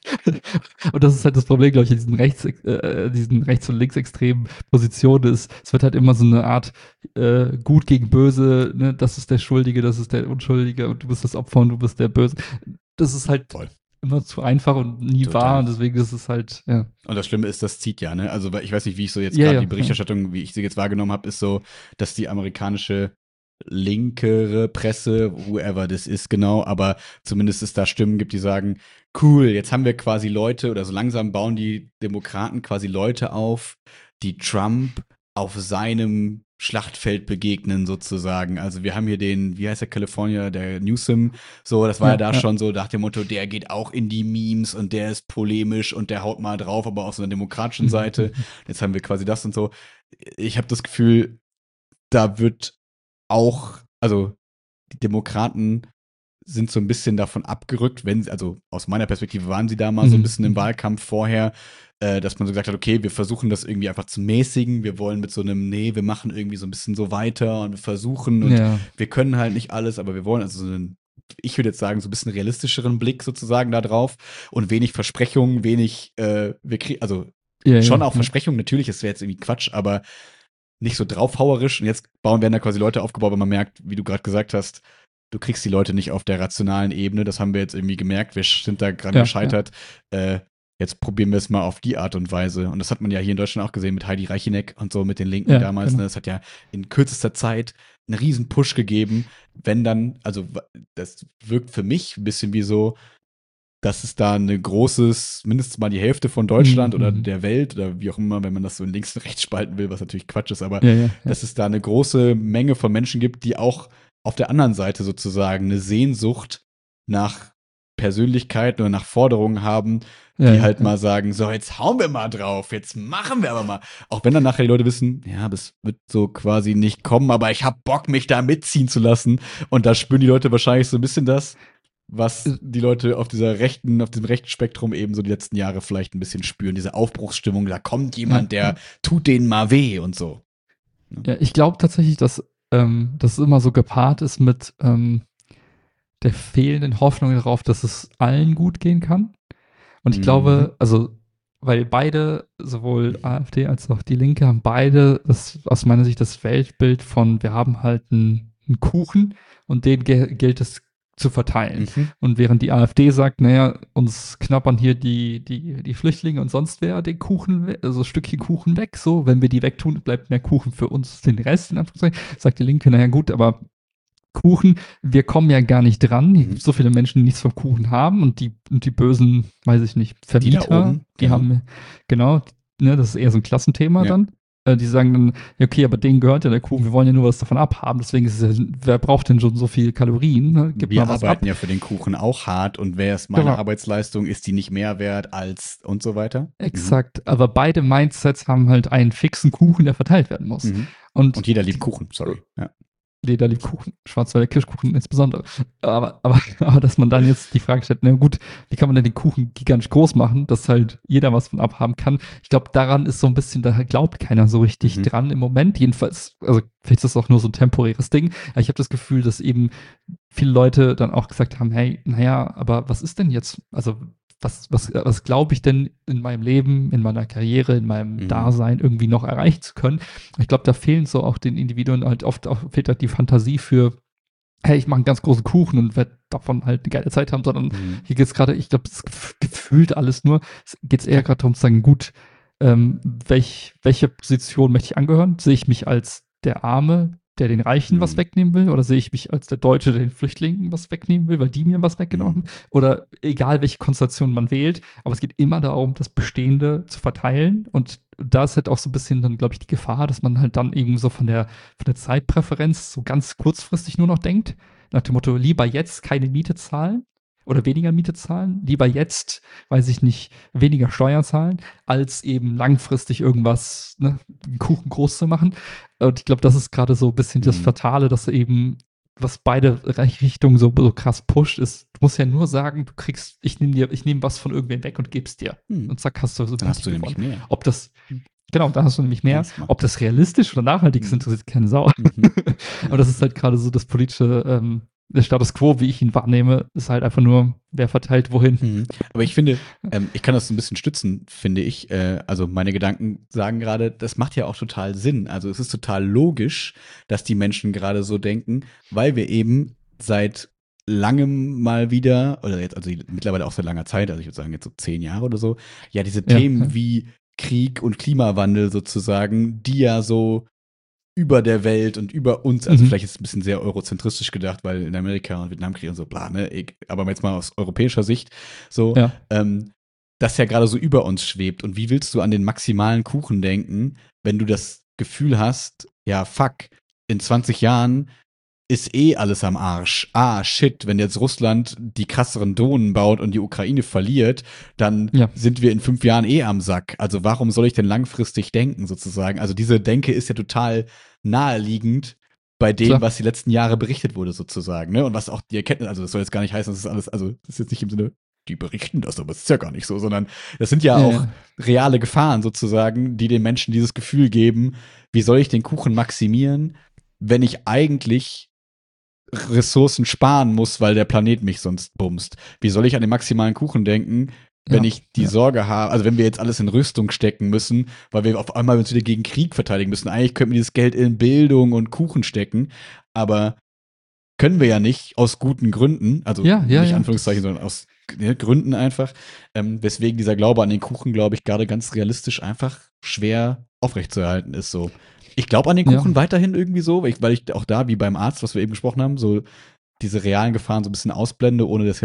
Und das ist halt das Problem, glaube ich, in diesen, Rechts, äh, diesen rechts- und linksextremen Positionen ist, es wird halt immer so eine Art äh, gut gegen böse, ne? Das ist der Schuldige, das ist der Unschuldige und du bist das Opfer und du bist der Böse. Das ist halt Voll. immer zu einfach und nie Total. wahr und deswegen ist es halt, ja. Und das Schlimme ist, das zieht ja, ne? Also, weil ich weiß nicht, wie ich so jetzt Ja, gerade ja, die Berichterstattung, wie ich sie jetzt wahrgenommen habe, ist so, dass die amerikanische linkere Presse, whoever das ist genau, aber zumindest es da Stimmen gibt, die sagen, cool, jetzt haben wir quasi Leute oder so langsam bauen die Demokraten quasi Leute auf, die Trump auf seinem Schlachtfeld begegnen sozusagen. Also wir haben hier den, wie heißt der California, der Newsom, so, das war ja, Ja, da ja. schon so nach dem Motto, der geht auch in die Memes und der ist polemisch und der haut mal drauf, aber auf so einer demokratischen Seite. Jetzt haben wir quasi das und so. Ich habe das Gefühl, da wird auch, also die Demokraten sind so ein bisschen davon abgerückt, wenn sie, also aus meiner Perspektive waren sie da mal so ein Mhm. bisschen im Wahlkampf vorher, äh, dass man so gesagt hat, okay, wir versuchen das irgendwie einfach zu mäßigen, wir wollen mit so einem, nee, wir machen irgendwie so ein bisschen so weiter und wir versuchen und Ja. wir können halt nicht alles, aber wir wollen also so einen, ich würde jetzt sagen, so ein bisschen realistischeren Blick sozusagen da drauf und wenig Versprechungen, wenig, äh, wir kriegen, also Ja, schon ja, auch ja. Versprechungen, natürlich, es wäre jetzt irgendwie Quatsch, aber nicht so draufhauerisch und jetzt bauen werden da quasi Leute aufgebaut, aber man merkt, wie du gerade gesagt hast, du kriegst die Leute nicht auf der rationalen Ebene, das haben wir jetzt irgendwie gemerkt, wir sind da gerade Ja, gescheitert. Äh, jetzt probieren wir es mal auf die Art und Weise. Und das hat man ja hier in Deutschland auch gesehen mit Heidi Reicheneck und so mit den Linken Ja, damals. genau. Ne? Das hat ja in kürzester Zeit einen riesen Push gegeben, wenn dann, also w- das wirkt für mich ein bisschen wie so, dass es da eine großes, mindestens mal die Hälfte von Deutschland Mhm. oder der Welt oder wie auch immer, wenn man das so in links und rechts spalten will, was natürlich Quatsch ist, aber Ja, ja, ja. dass es da eine große Menge von Menschen gibt, die auch auf der anderen Seite sozusagen eine Sehnsucht nach Persönlichkeiten oder nach Forderungen haben, die Ja, ja, halt ja. mal sagen, so, jetzt hauen wir mal drauf, jetzt machen wir aber mal. Auch wenn dann nachher die Leute wissen, ja, das wird so quasi nicht kommen, aber ich hab Bock, mich da mitziehen zu lassen. Und da spüren die Leute wahrscheinlich so ein bisschen das, was die Leute auf dieser rechten, auf dem rechten Spektrum eben so die letzten Jahre vielleicht ein bisschen spüren. Diese Aufbruchsstimmung, da kommt jemand, Ja, der ja. tut denen mal weh und so. Ja, ich glaube tatsächlich, dass ähm, das immer so gepaart ist mit ähm, der fehlenden Hoffnung darauf, dass es allen gut gehen kann. Und ich Mhm. glaube, also, weil beide, sowohl AfD als auch die Linke, haben beide das, aus meiner Sicht das Weltbild von, wir haben halt einen, einen Kuchen und den ge gilt es zu verteilen. Mhm. Und während die AfD sagt, naja, uns knappern hier die, die, die Flüchtlinge und sonst wer den Kuchen, we- also ein Stückchen Kuchen weg, so, wenn wir die wegtun, bleibt mehr Kuchen für uns, den Rest, in Anführungszeichen, sagt die Linke, naja gut, aber Kuchen, wir kommen ja gar nicht dran. Es Mhm. gibt so viele Menschen, die nichts vom Kuchen haben und die, und die bösen, weiß ich nicht, Die da Vermieter, oben, die genau. haben, genau, ne, das ist eher so ein Klassenthema Ja. dann. Äh, die sagen dann, ja, okay, aber denen gehört ja der Kuchen, wir wollen ja nur was davon abhaben, deswegen ist es ja, wer braucht denn schon so viel Kalorien? Ne? Gib Wir mal was ab. arbeiten ja für den Kuchen auch hart und wer ist meine Genau. Arbeitsleistung, ist die nicht mehr wert als und so weiter? Exakt, aber beide Mindsets haben halt einen fixen Kuchen, der verteilt werden muss. Mhm. Und, Und jeder liebt Kuchen, sorry. Ja. Leder liebt Kuchen, Schwarzwälder Kirschkuchen insbesondere. Aber, aber, aber dass man dann jetzt die Frage stellt, na gut, wie kann man denn den Kuchen gigantisch groß machen, dass halt jeder was von abhaben kann? Ich glaube, daran ist so ein bisschen, da glaubt keiner so richtig Mhm. dran im Moment. Jedenfalls, also vielleicht ist das auch nur so ein temporäres Ding. Aber ich habe das Gefühl, dass eben viele Leute dann auch gesagt haben, hey, naja, aber was ist denn jetzt, also was, was, was glaube ich denn in meinem Leben, in meiner Karriere, in meinem Mhm. Dasein irgendwie noch erreichen zu können? Ich glaube, da fehlen so auch den Individuen halt oft auch fehlt halt die Fantasie für, hey, ich mache einen ganz großen Kuchen und werde davon halt eine geile Zeit haben, sondern Mhm. hier geht es gerade, ich glaube, es ist gef- gefühlt alles nur, es geht eher gerade darum zu sagen, gut, ähm, welch, welche Position möchte ich angehören? Sehe ich mich als der Arme, der den Reichen was Mhm. wegnehmen will? Oder sehe ich mich als der Deutsche, der den Flüchtlingen was wegnehmen will, weil die mir was weggenommen haben? Oder egal, welche Konstellation man wählt, aber es geht immer darum, das Bestehende zu verteilen. Und da ist halt auch so ein bisschen dann, glaube ich, die Gefahr, dass man halt dann eben so von der, von der Zeitpräferenz so ganz kurzfristig nur noch denkt. Nach dem Motto, lieber jetzt keine Miete zahlen oder weniger Miete zahlen, lieber jetzt, weiß ich nicht, weniger Steuern zahlen, als eben langfristig irgendwas, ne, einen Kuchen groß zu machen. Und ich glaube, das ist gerade so ein bisschen das Mhm. Fatale, dass eben, was beide Richtungen so, so krass pusht, ist, du musst ja nur sagen, du kriegst, ich nehme dir, ich nehme was von irgendwem weg und geb's dir. Mhm. Und zack, hast du so Dann hast du nämlich mehr. Ob das, genau, da hast du nämlich mehr. Erstmal. Ob das realistisch oder nachhaltig ist, Mhm. interessiert keine Sau. Mhm. Aber das ist halt gerade so das politische, ähm, der Status quo, wie ich ihn wahrnehme, ist halt einfach nur, wer verteilt wohin. Mhm. Aber ich finde, ähm, ich kann das so ein bisschen stützen, finde ich. Äh, also meine Gedanken sagen gerade, das macht ja auch total Sinn. Also es ist total logisch, dass die Menschen gerade so denken, weil wir eben seit langem mal wieder, oder jetzt, also mittlerweile auch seit langer Zeit, also ich würde sagen jetzt so zehn Jahre oder so, ja, diese Ja, Themen ja. wie Krieg und Klimawandel sozusagen, die ja so über der Welt und über uns, also Mhm. vielleicht ist es ein bisschen sehr eurozentristisch gedacht, weil in Amerika und Vietnamkrieg und so, bla, ne, ich, aber jetzt mal aus europäischer Sicht, so, Ja. ähm, das ja gerade so über uns schwebt. Und wie willst du an den maximalen Kuchen denken, wenn du das Gefühl hast, ja, fuck, in zwanzig Jahren ist eh alles am Arsch. Ah, shit, wenn jetzt Russland die krasseren Drohnen baut und die Ukraine verliert, dann Ja. sind wir in fünf Jahren eh am Sack. Also warum soll ich denn langfristig denken, sozusagen? Also diese Denke ist ja total naheliegend bei dem, Klar. was die letzten Jahre berichtet wurde, sozusagen. Ne? Und was auch die Erkenntnis, also das soll jetzt gar nicht heißen, das ist alles, also das ist jetzt nicht im Sinne, die berichten das, aber es ist ja gar nicht so, sondern das sind ja Ja, auch ja. reale Gefahren sozusagen, die den Menschen dieses Gefühl geben, wie soll ich den Kuchen maximieren, wenn ich eigentlich Ressourcen sparen muss, weil der Planet mich sonst bumst. Wie soll ich an den maximalen Kuchen denken, wenn Ja, ich die ja. Sorge habe, also wenn wir jetzt alles in Rüstung stecken müssen, weil wir auf einmal uns wieder gegen Krieg verteidigen müssen. Eigentlich könnten wir dieses Geld in Bildung und Kuchen stecken, aber können wir ja nicht, aus guten Gründen, also Ja, ja, nicht ja. Anführungszeichen, sondern aus ne, Gründen einfach. Ähm, weswegen dieser Glaube an den Kuchen, glaube ich, gerade ganz realistisch einfach schwer aufrechtzuerhalten ist. So. Ich glaube an den Ja. Kuchen weiterhin irgendwie so, weil ich, weil ich auch da, wie beim Arzt, was wir eben gesprochen haben, so diese realen Gefahren so ein bisschen ausblende, ohne das jetzt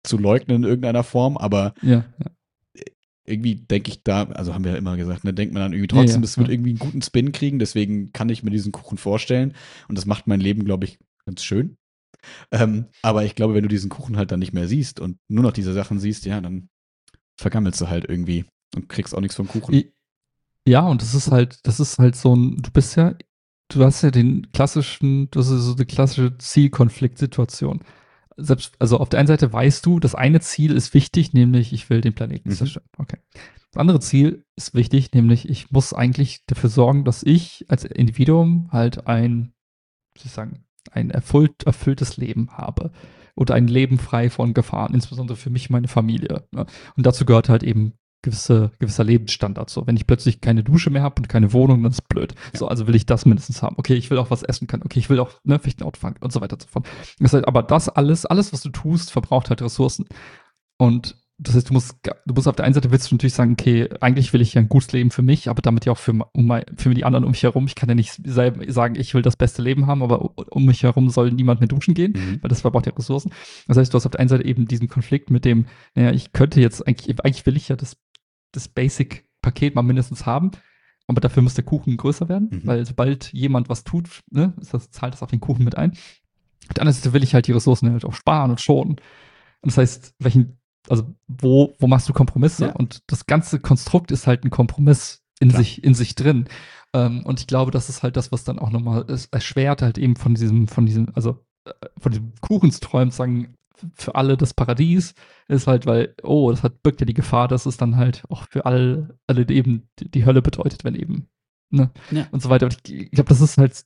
zu leugnen in irgendeiner Form, aber Ja, ja. irgendwie denke ich da, also haben wir ja immer gesagt, ne, denkt man dann irgendwie Ja, trotzdem, ja, das wird ja. irgendwie einen guten Spin kriegen, deswegen kann ich mir diesen Kuchen vorstellen und das macht mein Leben, glaube ich, ganz schön. Ähm, aber ich glaube, wenn du diesen Kuchen halt dann nicht mehr siehst und nur noch diese Sachen siehst, ja, dann vergammelst du halt irgendwie und kriegst auch nichts vom Kuchen. I- Ja, und das ist halt, das ist halt so ein, du bist ja, du hast ja den klassischen, das ist so eine klassische Zielkonfliktsituation. Selbst, also auf der einen Seite weißt du, das eine Ziel ist wichtig, nämlich ich will den Planeten Mhm. zerstören. Okay. Das andere Ziel ist wichtig, nämlich ich muss eigentlich dafür sorgen, dass ich als Individuum halt ein, wie soll ich sagen, ein erfüllt, erfülltes Leben habe. Oder ein Leben frei von Gefahren, insbesondere für mich und meine Familie. Ne? Und dazu gehört halt eben gewisse, gewisser Lebensstandard. So, wenn ich plötzlich keine Dusche mehr habe und keine Wohnung, dann ist es blöd. Ja. So, also will ich das mindestens haben. Okay, ich will auch was essen können. Okay, ich will auch, ne, vielleicht ein Auto fahren und so weiter und so fort. Das heißt, aber das alles, alles, was du tust, verbraucht halt Ressourcen. Und das heißt, du musst, du musst auf der einen Seite willst du natürlich sagen, okay, eigentlich will ich ja ein gutes Leben für mich, aber damit ja auch für, um mein, für die anderen um mich herum. Ich kann ja nicht selber sagen, ich will das beste Leben haben, aber um mich herum soll niemand mehr duschen gehen, Mhm. weil das verbraucht ja Ressourcen. Das heißt, du hast auf der einen Seite eben diesen Konflikt mit dem, naja, ich könnte jetzt eigentlich, eigentlich will ich ja das, das Basic-Paket mal mindestens haben, aber dafür muss der Kuchen größer werden, Mhm. weil sobald jemand was tut, ne, das zahlt das auf den Kuchen mit ein. Auf der anderen Seite will ich halt die Ressourcen halt auch sparen und schonen. Und das heißt, welchen, also wo, wo machst du Kompromisse? Ja. Und das ganze Konstrukt ist halt ein Kompromiss in Klar. sich, in sich drin. Ähm, und ich glaube, das ist halt das, was dann auch nochmal erschwert, halt eben von diesem, von diesem, also äh, von diesem Kuchensträumen sagen, für alle das Paradies ist halt, weil, oh, das hat, birgt ja die Gefahr, dass es dann halt auch für alle, alle eben die, die Hölle bedeutet, wenn eben, ne? Ja. Und so weiter. Und ich, ich glaube, das ist halt,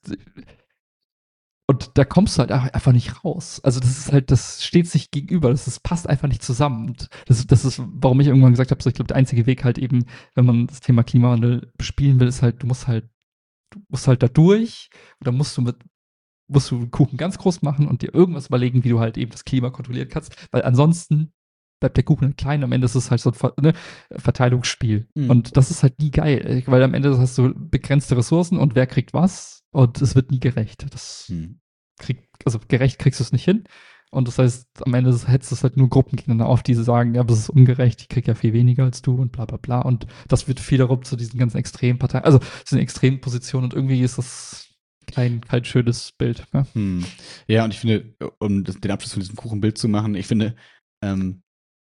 und da kommst du halt einfach nicht raus. Also das ist halt, das steht sich gegenüber. Das ist, passt einfach nicht zusammen. Und das, das ist, warum ich irgendwann gesagt habe, so ich glaube, der einzige Weg halt eben, wenn man das Thema Klimawandel bespielen will, ist halt, du musst halt, du musst halt da durch. Und dann musst du mit, musst du den Kuchen ganz groß machen und dir irgendwas überlegen, wie du halt eben das Klima kontrollieren kannst. Weil ansonsten bleibt der Kuchen halt klein. Am Ende ist es halt so ein Ver, ne, Verteilungsspiel. Mhm. Und das ist halt nie geil. Weil am Ende hast du begrenzte Ressourcen und wer kriegt was? Und es wird nie gerecht. Das Mhm. krieg, also gerecht kriegst du es nicht hin. Und das heißt, am Ende hetzt es halt nur Gruppen gegeneinander auf, die sagen, ja, aber es ist ungerecht, ich krieg ja viel weniger als du und bla bla bla. Und das wird wiederum zu diesen ganzen extremen Parteien, also zu den extremen Positionen und irgendwie ist das kein, kein schönes Bild. Ja. Hm. Ja, und ich finde, um das, den Abschluss von diesem Kuchenbild zu machen, ich finde, ähm,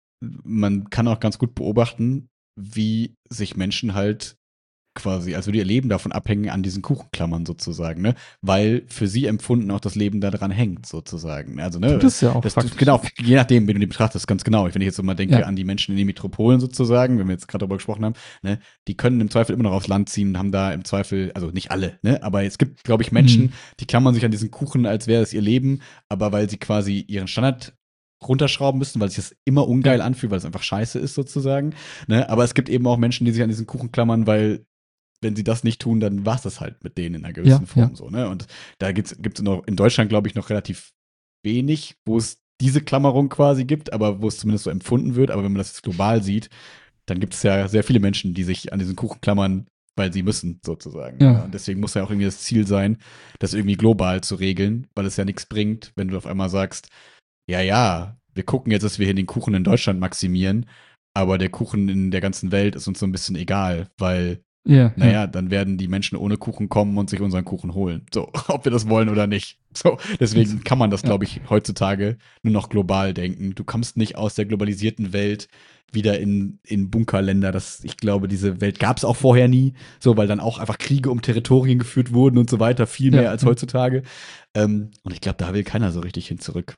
man kann auch ganz gut beobachten, wie sich Menschen halt quasi, also ihr Leben davon abhängen an diesen Kuchenklammern sozusagen, ne? Weil für sie empfunden auch das Leben daran hängt, sozusagen. Also, ne? Tut es ja auch das, faktisch. Genau, je nachdem, wie du die betrachtest, ganz genau. Wenn ich jetzt so mal denke Ja. an die Menschen in den Metropolen sozusagen, wenn wir jetzt gerade darüber gesprochen haben, ne? Die können im Zweifel immer noch aufs Land ziehen und haben da im Zweifel, also nicht alle, ne? Aber es gibt, glaube ich, Menschen, Mhm. die klammern sich an diesen Kuchen, als wäre es ihr Leben, aber weil sie quasi ihren Standard runterschrauben müssen, weil sich das immer ungeil Ja. anfühlt, weil es einfach scheiße ist sozusagen. Ne? Aber es gibt eben auch Menschen, die sich an diesen Kuchen klammern, weil wenn sie das nicht tun, dann war es das halt mit denen in einer gewissen Ja, Form ja. so. Ne? Und da gibt es noch in Deutschland, glaube ich, noch relativ wenig, wo es diese Klammerung quasi gibt, aber wo es zumindest so empfunden wird. Aber wenn man das jetzt global sieht, dann gibt es ja sehr viele Menschen, die sich an diesen Kuchen klammern, weil sie müssen, sozusagen. Ja. Ja. Und deswegen muss ja auch irgendwie das Ziel sein, das irgendwie global zu regeln, weil es ja nichts bringt, wenn du auf einmal sagst, ja, ja, wir gucken jetzt, dass wir hier den Kuchen in Deutschland maximieren, aber der Kuchen in der ganzen Welt ist uns so ein bisschen egal, weil, Ja, naja, ja. dann werden die Menschen ohne Kuchen kommen und sich unseren Kuchen holen. So, ob wir das wollen oder nicht. So, deswegen kann man das, Ja. glaube ich, heutzutage nur noch global denken. Du kommst nicht aus der globalisierten Welt wieder in, in Bunkerländer. Das, ich glaube, diese Welt gab es auch vorher nie, so, weil dann auch einfach Kriege um Territorien geführt wurden und so weiter, viel mehr Ja, als ja. heutzutage. Ähm, und ich glaube, da will keiner so richtig hin zurück.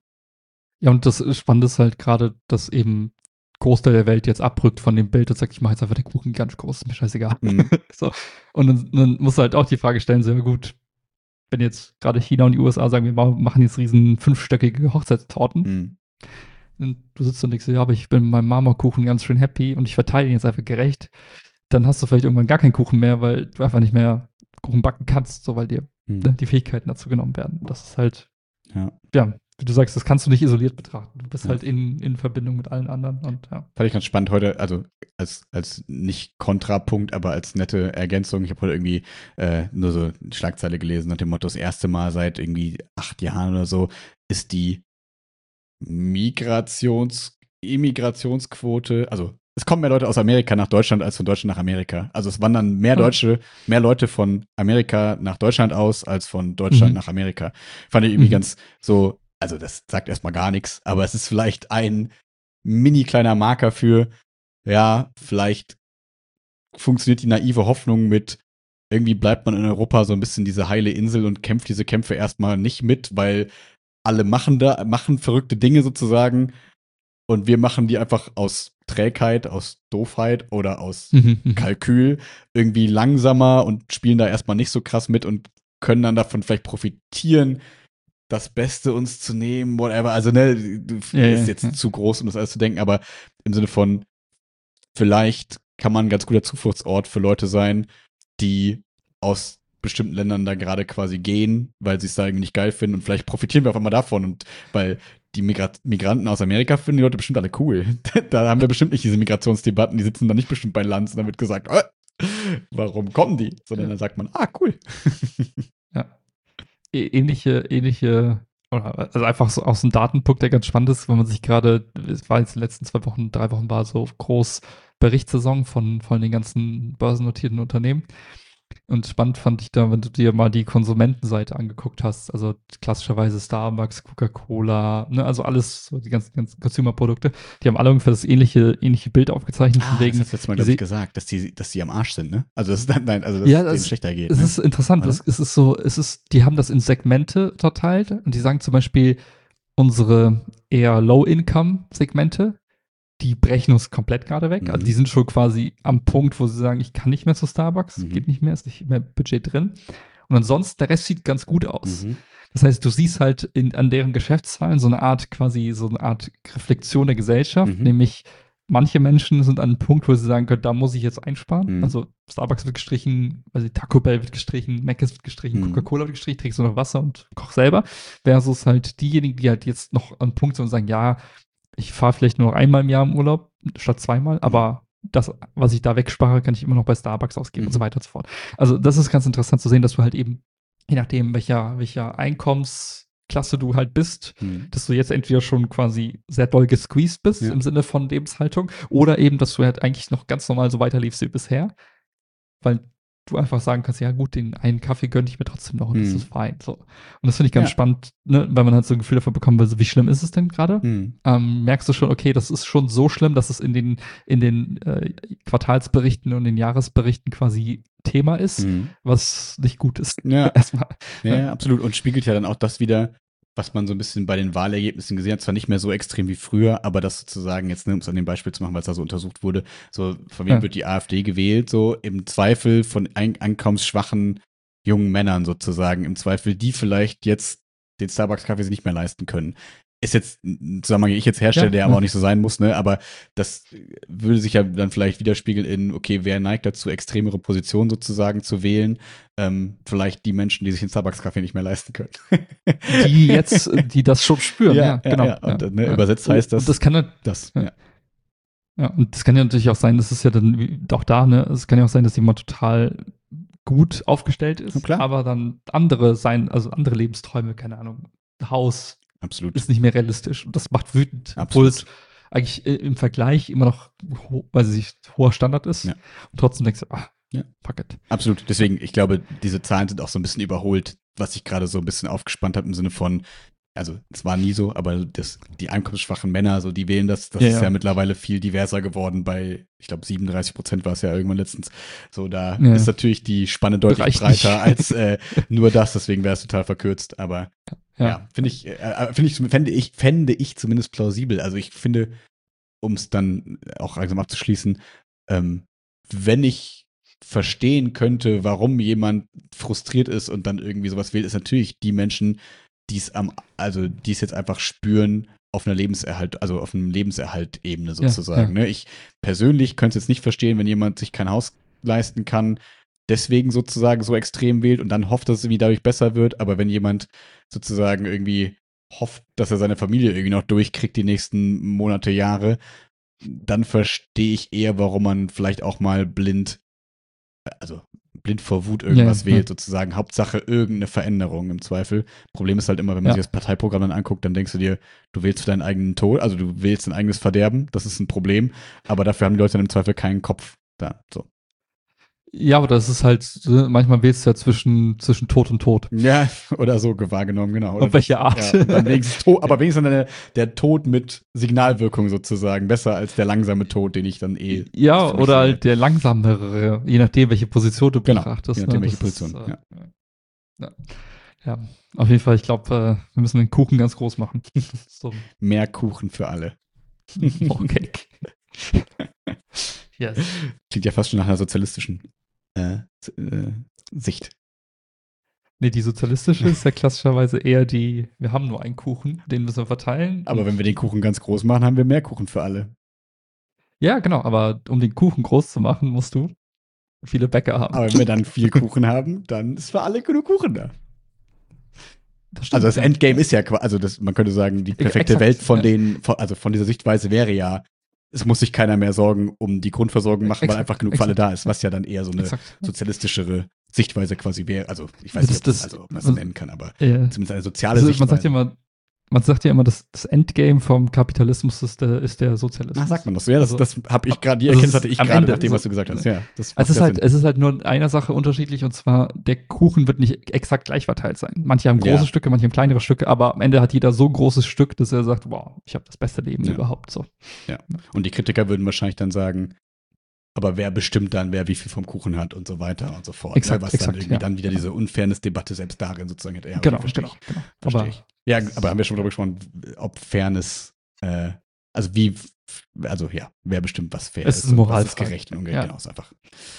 Ja, und das Spannende ist halt gerade, dass eben Großteil der Welt jetzt abrückt von dem Bild und sagt, ich mache jetzt einfach den Kuchen ganz groß, ist mir scheißegal. Mhm. So. Und dann, dann musst du halt auch die Frage stellen, so, ja gut, wenn jetzt gerade China und die U S A sagen, wir machen jetzt riesen fünfstöckige Hochzeitstorten, Mhm. und du sitzt und denkst, ja, aber ich bin mit meinem Marmorkuchen ganz schön happy und ich verteile ihn jetzt einfach gerecht, dann hast du vielleicht irgendwann gar keinen Kuchen mehr, weil du einfach nicht mehr Kuchen backen kannst, so weil dir Mhm. ne, die Fähigkeiten dazu genommen werden. Das ist halt, Ja. ja, wie du sagst, das kannst du nicht isoliert betrachten. Du bist Ja. halt in, in Verbindung mit allen anderen und ja. Fand ich ganz spannend heute, also als, als nicht Kontrapunkt, aber als nette Ergänzung. Ich habe heute irgendwie äh, nur so eine Schlagzeile gelesen nach dem Motto, das erste Mal seit irgendwie acht Jahren oder so ist die Migrations, Immigrationsquote, also es kommen mehr Leute aus Amerika nach Deutschland als von Deutschland nach Amerika. Also es wandern mehr Deutsche, mehr Leute von Amerika nach Deutschland aus als von Deutschland Mhm. nach Amerika. Fand ich irgendwie Mhm. ganz so, also das sagt erstmal gar nichts, aber es ist vielleicht ein mini kleiner Marker für, ja, vielleicht funktioniert die naive Hoffnung mit, irgendwie bleibt man in Europa so ein bisschen diese heile Insel und kämpft diese Kämpfe erstmal nicht mit, weil alle machen da, machen verrückte Dinge sozusagen und wir machen die einfach aus Trägheit, aus Doofheit oder aus Mhm. Mhm. Kalkül irgendwie langsamer und spielen da erstmal nicht so krass mit und können dann davon vielleicht profitieren, das Beste uns zu nehmen, whatever. Also, ne, Ja, ist ja, jetzt ja. zu groß, um das alles zu denken, aber im Sinne von, vielleicht kann man ein ganz guter Zufluchtsort für Leute sein, die aus bestimmten Ländern da gerade quasi gehen, weil sie es da irgendwie nicht geil finden und vielleicht profitieren wir auf einmal davon und weil die Migra Migranten aus Amerika finden die Leute bestimmt alle cool. Da haben wir bestimmt nicht diese Migrationsdebatten, die sitzen da nicht bestimmt bei Lanz und dann wird gesagt, äh, warum kommen die? Sondern dann sagt man, ah, cool. Ja. Ä- ähnliche, ähnliche, oder also einfach so aus dem Datenpunkt, der ganz spannend ist, wenn man sich gerade, es war jetzt in den letzten zwei Wochen, drei Wochen war so groß Berichtssaison von, von den ganzen börsennotierten Unternehmen. Und spannend fand ich da, wenn du dir mal die Konsumentenseite angeguckt hast, also klassischerweise Starbucks, Coca-Cola, ne, also alles, so die ganzen, ganzen Consumer-Produkte, die haben alle ungefähr das ähnliche, ähnliche Bild aufgezeichnet, von Ah, das wegen, hast du letztes Mal, die glaube ich, se- gesagt, dass die, dass die am Arsch sind, ne? Also das ist dann, nein, also dass ja, es denen das, schlechter geht, es ne? ist interessant. Oder? Es, es ist so, es ist, die haben das in Segmente unterteilt und die sagen zum Beispiel, unsere eher Low-Income-Segmente, die brechen uns komplett gerade weg. Also die Mhm. sind schon quasi am Punkt, wo sie sagen, ich kann nicht mehr zu Starbucks, Mhm. geht nicht mehr, ist nicht mehr Budget drin. Und ansonsten, der Rest sieht ganz gut aus. Mhm. Das heißt, du siehst halt in, an deren Geschäftszahlen so eine Art, quasi so eine Art Reflexion der Gesellschaft, Mhm. nämlich manche Menschen sind an einem Punkt, wo sie sagen können, da muss ich jetzt einsparen. Mhm. Also Starbucks wird gestrichen, also Taco Bell wird gestrichen, Mc's wird gestrichen, Mhm. Coca-Cola wird gestrichen, trinkst du noch Wasser und koch selber. Versus halt diejenigen, die halt jetzt noch an einem Punkt sind und sagen, ja, ich fahre vielleicht nur noch einmal im Jahr im Urlaub statt zweimal, aber das, was ich da wegspare, kann ich immer noch bei Starbucks ausgeben Mhm. und so weiter und so fort. Also das ist ganz interessant zu sehen, dass du halt eben, je nachdem, welcher, welcher Einkommensklasse du halt bist, Mhm. dass du jetzt entweder schon quasi sehr doll gesqueezed bist Ja. im Sinne von Lebenshaltung oder eben, dass du halt eigentlich noch ganz normal so weiterlebst wie bisher, weil du einfach sagen kannst, ja gut, den einen Kaffee gönne ich mir trotzdem noch und das Mhm. ist fein. So. Und das finde ich ganz Ja. spannend, ne, weil man halt so ein Gefühl dafür bekommen will, so, wie schlimm ist es denn gerade? Mhm. Ähm, merkst du schon, okay, das ist schon so schlimm, dass es in den, in den äh, Quartalsberichten und den Jahresberichten quasi Thema ist, Mhm. was nicht gut ist. Ja. Erstmal. Ja, Ne? ja, absolut. Und spiegelt ja dann auch das wieder, was man so ein bisschen bei den Wahlergebnissen gesehen hat. Zwar nicht mehr so extrem wie früher, aber das sozusagen, jetzt ne, um es an dem Beispiel zu machen, weil es da so untersucht wurde, so von wem Ja. wird die AfD gewählt, so im Zweifel von ein einkommensschwachen jungen Männern sozusagen, im Zweifel, die vielleicht jetzt den Starbucks-Kaffee sich nicht mehr leisten können. Ist jetzt ein Zusammenhang, den ich jetzt herstelle, Ja, der aber ja. auch nicht so sein muss, ne? Aber das würde sich ja dann vielleicht widerspiegeln in, okay, wer neigt dazu, extremere Positionen sozusagen zu wählen? Ähm, vielleicht die Menschen, die sich den Starbucks-Kaffee nicht mehr leisten können. Die jetzt, die das schon spüren, ja, ja, ja, genau. ja. Und ja, ne, ja. übersetzt Oh, heißt das, und das kann ja, das, ja. ja. Ja, und das kann ja natürlich auch sein, das ist ja dann wie- auch da, ne, es kann ja auch sein, dass jemand total gut aufgestellt Na ist, klar. aber dann andere sein, also andere Lebensträume, keine Ahnung, Haus Absolut. ist nicht mehr realistisch und das macht wütend, obwohl es Absolut. eigentlich äh, im Vergleich immer noch, ho weil sie sich hoher Standard ist Ja. und trotzdem denkst du, ah, Ja. fuck it. Absolut. Deswegen, ich glaube, diese Zahlen sind auch so ein bisschen überholt, was ich gerade so ein bisschen aufgespannt habe im Sinne von, also es war nie so, aber das, die einkommensschwachen Männer, so die wählen das, das Ja, ist ja. ja. mittlerweile viel diverser geworden bei, ich glaube, siebenunddreißig Prozent war es ja irgendwann letztens. So, da Ja. ist natürlich die Spanne deutlich Reicht breiter nicht. als äh, nur das, deswegen wäre es total verkürzt, aber ja, Ja. finde ich, äh, finde ich, fände ich, fände ich zumindest plausibel. Also ich finde, um es dann auch langsam abzuschließen, ähm, wenn ich verstehen könnte, warum jemand frustriert ist und dann irgendwie sowas wählt, ist natürlich die Menschen, die es am, also die es jetzt einfach spüren auf einer Lebenserhalt, also auf einem Lebenserhalt-Ebene sozusagen. ja. Ne? Ich persönlich könnte es jetzt nicht verstehen, wenn jemand sich kein Haus leisten kann, deswegen sozusagen so extrem wählt und dann hofft, dass es irgendwie dadurch besser wird. Aber wenn jemand sozusagen irgendwie hofft, dass er seine Familie irgendwie noch durchkriegt die nächsten Monate, Jahre, dann verstehe ich eher, warum man vielleicht auch mal blind, also blind blind vor Wut irgendwas Ja, ja, wählt, sozusagen. Hauptsache irgendeine Veränderung im Zweifel. Problem ist halt immer, wenn man Ja. sich das Parteiprogramm dann anguckt, dann denkst du dir, du wählst für deinen eigenen Tod, also du wählst dein eigenes Verderben, das ist ein Problem, aber dafür haben die Leute dann im Zweifel keinen Kopf da. So. Ja, aber das ist halt, ne, manchmal wählst du ja zwischen, zwischen Tod und Tod. Ja, oder so wahrgenommen, genau. Oder Auf welche das, Art? Ja, und dann wenigstens to- aber wenigstens dann der, der Tod mit Signalwirkung sozusagen. Besser als der langsame Tod, den ich dann eh. Ja, für mich oder sehe. halt der langsamere, je nachdem, welche Position du Genau, betrachtest. je nachdem, ne? welche Das ist, Position, äh, ja. ja. Ja, auf jeden Fall, ich glaube, äh, wir müssen den Kuchen ganz groß machen. So, Mehr Kuchen für alle. okay. Yes. Klingt ja fast schon nach einer sozialistischen äh, äh, Sicht. Nee, die sozialistische ist ja klassischerweise eher die, wir haben nur einen Kuchen, den müssen wir verteilen. Aber wenn wir den Kuchen ganz groß machen, haben wir mehr Kuchen für alle. Ja, genau, aber um den Kuchen groß zu machen, musst du viele Bäcker haben. Aber wenn wir dann viel Kuchen haben, dann ist für alle genug Kuchen da. Das stimmt, Also das ja. Endgame ist ja quasi, also das, man könnte sagen, die perfekte Exakt, Welt von ja. denen, von, also von dieser Sichtweise wäre ja, es muss sich keiner mehr Sorgen um die Grundversorgung machen, weil Exakt, einfach genug für alle exakt. da ist, was ja dann eher so eine Exakt. sozialistischere Sichtweise quasi wäre. Also ich weiß Das- nicht, ob, das- also, ob man das so nennen kann, aber Äh, zumindest eine soziale also, man Sichtweise. sagt ja immer, man sagt ja immer, das, das Endgame vom Kapitalismus ist der, ist der Sozialismus. Ach, sagt man das so? Ja, das, Also- das habe ich gerade, die also Erkenntnis es hatte ich am gerade, Ende nach dem, so- was du gesagt hast. Ja, das Also macht es ist ja halt, Sinn. es ist halt nur in einer Sache unterschiedlich, und zwar, der Kuchen wird nicht exakt gleich verteilt sein. Manche haben große Ja. Stücke, manche haben kleinere Stücke, aber am Ende hat jeder so ein großes Stück, dass er sagt, wow, ich habe das beste Leben Ja. überhaupt. So. Und die Kritiker würden wahrscheinlich dann sagen, aber wer bestimmt dann, wer wie viel vom Kuchen hat und so weiter und so fort. Exakt, ne? Was exakt, dann irgendwie ja. dann wieder diese Unfairness-Debatte selbst darin sozusagen hätte. Ja, okay, genau, verstehe genau, ich. genau. Verstehe Aber ich. Ja, aber haben wir schon drüber gesprochen, ob Fairness, äh, also wie, also ja, wer bestimmt, was fair Es ist, ist und was ist moralfrei. gerecht und ungerecht. Ja. Genau, ist einfach.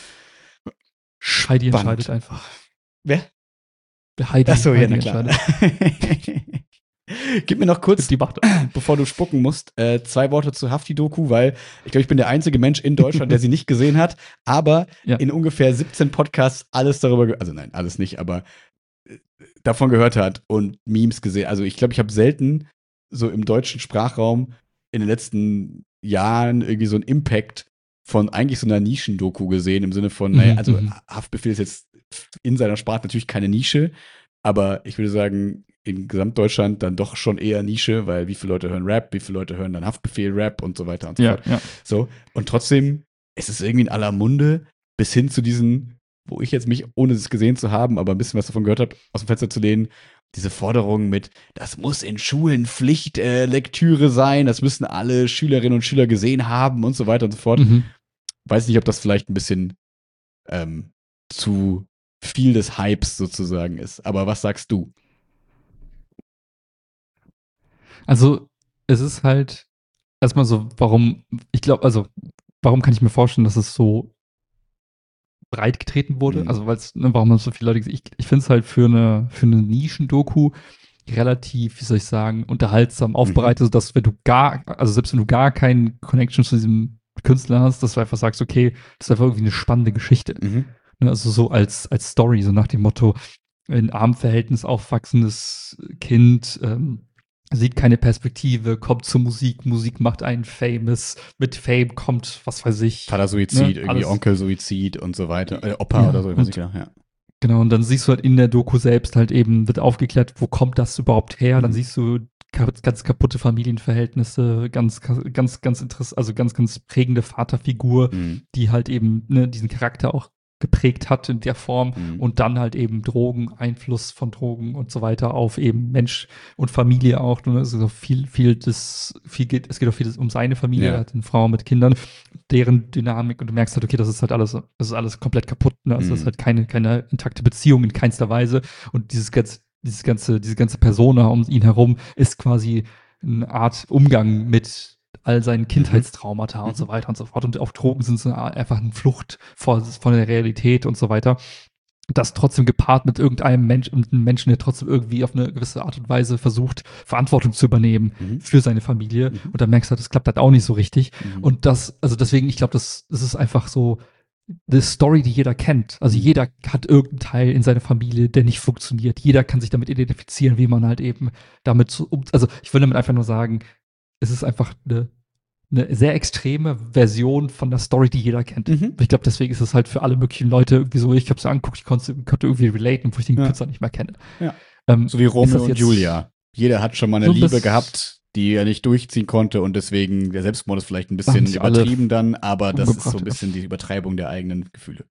Heidi spannend. entscheidet einfach. Wer? Heidi, Achso, ja, Heidi na klar. entscheidet. Gib mir noch kurz, Die Macht. bevor du spucken musst, äh, zwei Worte zu Hafti-Doku, weil ich glaube, ich bin der einzige Mensch in Deutschland, der sie nicht gesehen hat, aber Ja. in ungefähr siebzehn Podcasts alles darüber, ge- also nein, alles nicht, aber äh, davon gehört hat und Memes gesehen. Also ich glaube, ich habe selten so im deutschen Sprachraum in den letzten Jahren irgendwie so einen Impact von eigentlich so einer Nischen-Doku gesehen, im Sinne von, naja, Mhm, also mhm. Haftbefehl ist jetzt in seiner Sparte natürlich keine Nische, aber ich würde sagen, in Gesamtdeutschland dann doch schon eher Nische, weil wie viele Leute hören Rap, wie viele Leute hören dann Haftbefehl, Rap und so weiter und so Ja, fort. ja. So, und trotzdem, es ist irgendwie in aller Munde, bis hin zu diesen, wo ich jetzt mich, ohne es gesehen zu haben, aber ein bisschen was davon gehört habe, aus dem Fenster zu lehnen, diese Forderung mit, das muss in Schulen Pflichtlektüre äh, Lektüre sein, das müssen alle Schülerinnen und Schüler gesehen haben und so weiter und so fort. Mhm. Weiß nicht, ob das vielleicht ein bisschen ähm, zu viel des Hypes sozusagen ist. Aber was sagst du? Also, es ist halt erstmal so, warum, ich glaube, also, warum kann ich mir vorstellen, dass es so breit getreten wurde? Mhm. Also, weil es, ne, warum haben so viele Leute gesehen? Ich, ich finde es halt für eine, für eine Nischen-Doku relativ, wie soll ich sagen, unterhaltsam aufbereitet, sodass, wenn du gar, also selbst wenn du gar keinen Connection zu diesem Künstler hast, dass du einfach sagst, okay, das ist einfach irgendwie eine spannende Geschichte. Mhm. Ne, also so als, als Story, so nach dem Motto, in armem Verhältnis aufwachsendes Kind, ähm, sieht keine Perspektive, kommt zur Musik, Musik macht einen famous, mit Fame kommt, was weiß ich. Vater-Suizid, Ne, irgendwie alles. Onkel-Suizid und so weiter. Äh, Opa Ja, oder so, ich weiß und- nicht genau, ja. Genau, und dann siehst du halt in der Doku selbst halt eben, wird aufgeklärt, wo kommt das überhaupt her? Dann Mhm. siehst du ka- ganz kaputte Familienverhältnisse, ganz, ganz, ganz interessant, also ganz, ganz prägende Vaterfigur, Mhm. die halt eben ne, diesen Charakter auch geprägt hat in der Form, Mhm. und dann halt eben Drogen, Einfluss von Drogen und so weiter auf eben Mensch und Familie auch. Ne? Es ist auch viel, viel, das, viel geht, es geht auch viel um seine Familie, Ja. er hat eine Frau mit Kindern, deren Dynamik, und du merkst halt, okay, das ist halt alles, das ist alles komplett kaputt, ne? Also das ist Mhm. halt keine, keine intakte Beziehung in keinster Weise, und dieses ganze, dieses ganze, diese ganze Persona um ihn herum ist quasi eine Art Umgang mit all seinen Kindheitstraumata Mhm. und so weiter und so fort. Und auch Drogen sind so einfach eine Flucht vor, von der Realität und so weiter. Das trotzdem gepaart mit irgendeinem Mensch, mit einem Menschen, der trotzdem irgendwie auf eine gewisse Art und Weise versucht, Verantwortung zu übernehmen Mhm. für seine Familie. Mhm. Und dann merkst du, das klappt halt auch nicht so richtig. Mhm. Und das, also deswegen, ich glaube, das, das ist einfach so die Story, die jeder kennt. Also Mhm. jeder hat irgendeinen Teil in seiner Familie, der nicht funktioniert. Jeder kann sich damit identifizieren, wie man halt eben damit so, um, also ich will damit einfach nur sagen, es ist einfach eine, eine sehr extreme Version von der Story, die jeder kennt. Mhm. Ich glaube, deswegen ist es halt für alle möglichen Leute irgendwie so, ich habe es angeguckt, ich konnte, konnte irgendwie relaten, wo ich den Ja. Künstler nicht mehr kenne. Ja. Ähm, So wie ist Romeo das und jetzt Julia. Jeder hat schon mal eine so ein Liebe bisschen- gehabt, die er nicht durchziehen konnte und deswegen, der Selbstmord ist vielleicht ein bisschen Haben sich alle übertrieben dann, aber das ist umgebracht, so ein ja. bisschen die Übertreibung der eigenen Gefühle.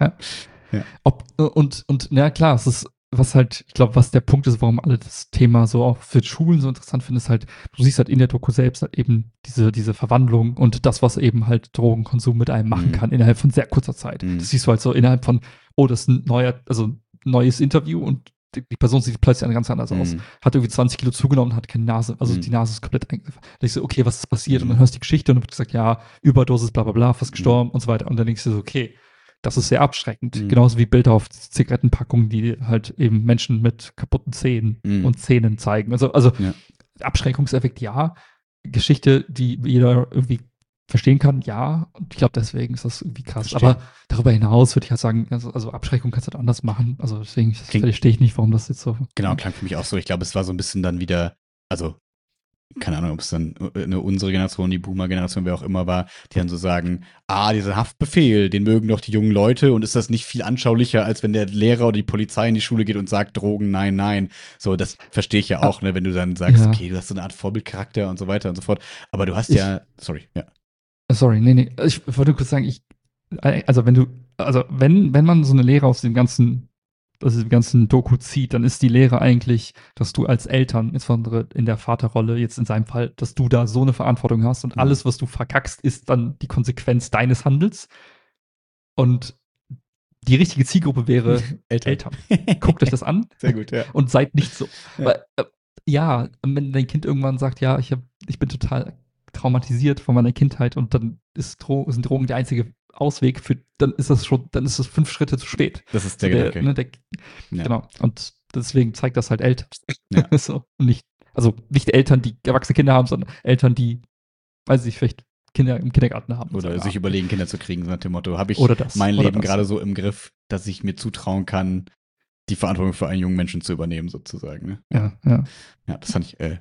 Ob, und, und, na klar, es ist, was halt, ich glaube, was der Punkt ist, warum alle das Thema so auch für Schulen so interessant finden, ist halt, du siehst halt in der Doku selbst halt eben diese, diese Verwandlung und das, was eben halt Drogenkonsum mit einem machen Mhm. kann innerhalb von sehr kurzer Zeit. Mhm. Das siehst du halt so innerhalb von, oh, das ist ein neuer, also ein neues Interview und die die Person sieht plötzlich ganz anders aus. Mhm. Hat irgendwie zwanzig Kilo zugenommen, hat keine Nase, also Mhm. die Nase ist komplett eingefallen. Da denkst du, okay, was ist passiert? Und dann Mhm. hörst du die Geschichte und dann wird gesagt, ja, Überdosis, bla bla bla, fast Mhm. gestorben und so weiter. Und dann denkst du so, okay, das ist sehr abschreckend. Mhm. Genauso wie Bilder auf Zigarettenpackungen, die halt eben Menschen mit kaputten Zähnen Mhm. und Zähnen zeigen. Also, also Ja. Abschreckungseffekt, ja. Geschichte, die jeder irgendwie verstehen kann, ja. Und ich glaube, deswegen ist das irgendwie krass. Verstehe. Aber darüber hinaus würde ich halt sagen, also, also Abschreckung kannst du halt anders machen. Also deswegen Klingt- verstehe ich nicht, warum das jetzt so. Genau, klang für mich auch so. Ich glaube, es war so ein bisschen dann wieder, also keine Ahnung, ob es dann eine unsere Generation, die Boomer-Generation, wer auch immer war, die dann so sagen, ah, dieser Haftbefehl, den mögen doch die jungen Leute und ist das nicht viel anschaulicher, als wenn der Lehrer oder die Polizei in die Schule geht und sagt, Drogen, nein, nein. So, das verstehe ich ja auch, ne, wenn du dann sagst, Ja. okay, du hast so eine Art Vorbildcharakter und so weiter und so fort. Aber du hast Ich- ja, sorry, ja. Sorry, nee, nee. Ich wollte kurz sagen, ich, also wenn du, also wenn, wenn man so eine Lehre aus dem ganzen, aus dem ganzen Doku zieht, dann ist die Lehre eigentlich, dass du als Eltern, insbesondere in der Vaterrolle, jetzt in seinem Fall, dass du da so eine Verantwortung hast und Mhm. alles, was du verkackst, ist dann die Konsequenz deines Handels. Und die richtige Zielgruppe wäre Eltern. Guckt euch das an Sehr gut, ja. und seid nicht so. Ja. Weil, äh, ja, wenn dein Kind irgendwann sagt, ja, ich, hab, ich bin total traumatisiert von meiner Kindheit und dann ist Dro sind Drogen der einzige Ausweg, für, dann ist das schon, dann ist das fünf Schritte zu spät. Das ist der der, Gedanke. ne, der, Ja. Genau. Und deswegen zeigt das halt Eltern. Ja. so, und nicht, also nicht Eltern, die erwachsene Kinder haben, sondern Eltern, die, weiß ich, vielleicht Kinder im Kindergarten haben. und Oder sagen, sich ah, überlegen, Kinder zu kriegen, so nach dem Motto, habe ich Oder das, mein oder Leben das. gerade so im Griff, dass ich mir zutrauen kann, die Verantwortung für einen jungen Menschen zu übernehmen, sozusagen. Ne? Ja, ja. Ja, das fand ich, äh,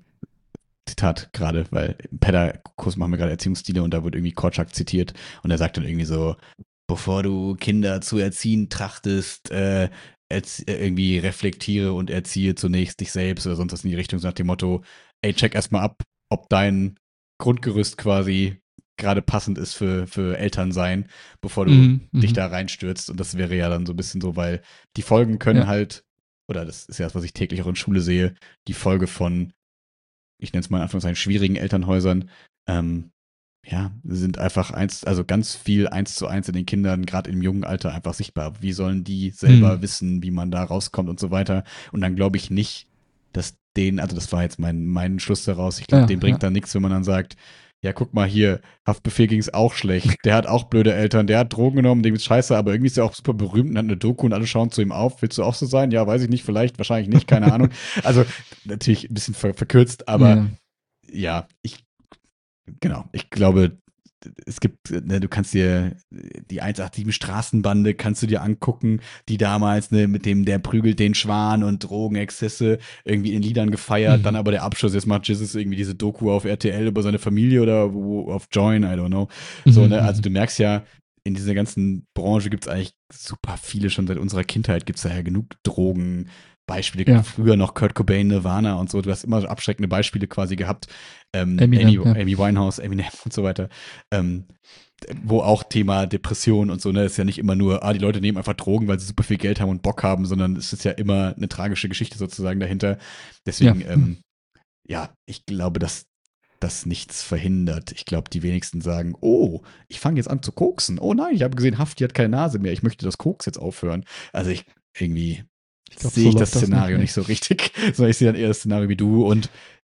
Zitat gerade, weil im Pedda-Kurs machen wir gerade Erziehungsstile und da wird irgendwie Korczak zitiert und er sagt dann irgendwie so, bevor du Kinder zu erziehen trachtest, äh, erzie- äh, irgendwie reflektiere und erziehe zunächst dich selbst oder sonst was in die Richtung, so nach dem Motto, ey, check erstmal ab, ob dein Grundgerüst quasi gerade passend ist für, für Elternsein, bevor du Mhm, dich mhm. da reinstürzt. Und das wäre ja dann so ein bisschen so, weil die Folgen können Ja. halt, oder das ist ja das, was ich täglich auch in Schule sehe, die Folge von, ich nenne es mal in Anführungszeichen, schwierigen Elternhäusern, ähm, ja, sind einfach eins, also ganz viel eins zu eins in den Kindern, gerade im jungen Alter, einfach sichtbar. Wie sollen die selber Hm. wissen, wie man da rauskommt und so weiter? Und dann glaube ich nicht, dass denen, also das war jetzt mein, mein Schluss daraus, ich glaube, Ja, dem bringt ja. dann nichts, wenn man dann sagt, ja, guck mal hier, Haftbefehl ging es auch schlecht. Der hat auch blöde Eltern, der hat Drogen genommen, dem ist scheiße, aber irgendwie ist er auch super berühmt und hat eine Doku und alle schauen zu ihm auf. Willst du auch so sein? Ja, weiß ich nicht, vielleicht, wahrscheinlich nicht, keine Ahnung. Also natürlich ein bisschen ver verkürzt, aber Ja. ja, ich, genau, ich glaube, es gibt, ne, du kannst dir die eins acht sieben Straßenbande kannst du dir angucken, die damals, ne, mit dem, der prügelt den Schwan und Drogenexzesse irgendwie in Liedern gefeiert, Mhm. dann aber der Abschluss, jetzt macht Jesus irgendwie diese Doku auf R T L über seine Familie oder wo, auf Join, I don't know. So, Mhm, ne, also mhm. du merkst ja, in dieser ganzen Branche gibt es eigentlich super viele, schon seit unserer Kindheit gibt es da ja genug Drogen. Beispiele, Ja. früher noch Kurt Cobain, Nirvana und so, du hast immer so abschreckende Beispiele quasi gehabt. Ähm, Eminem, Amy, ja. Amy Winehouse, Eminem und so weiter. Ähm, wo auch Thema Depression und so, ne, ist ja nicht immer nur, ah, die Leute nehmen einfach Drogen, weil sie super viel Geld haben und Bock haben, sondern es ist ja immer eine tragische Geschichte sozusagen dahinter. Deswegen, Ja. ähm, ja, ich glaube, dass das nichts verhindert. Ich glaube, die wenigsten sagen, oh, ich fange jetzt an zu koksen. Oh nein, ich habe gesehen, Hafti hat keine Nase mehr. Ich möchte das Koks jetzt aufhören. Also ich irgendwie Ich glaub, sehe so ich das läuft das Szenario nicht, nicht, so richtig, sondern ich sehe dann eher das Szenario wie du und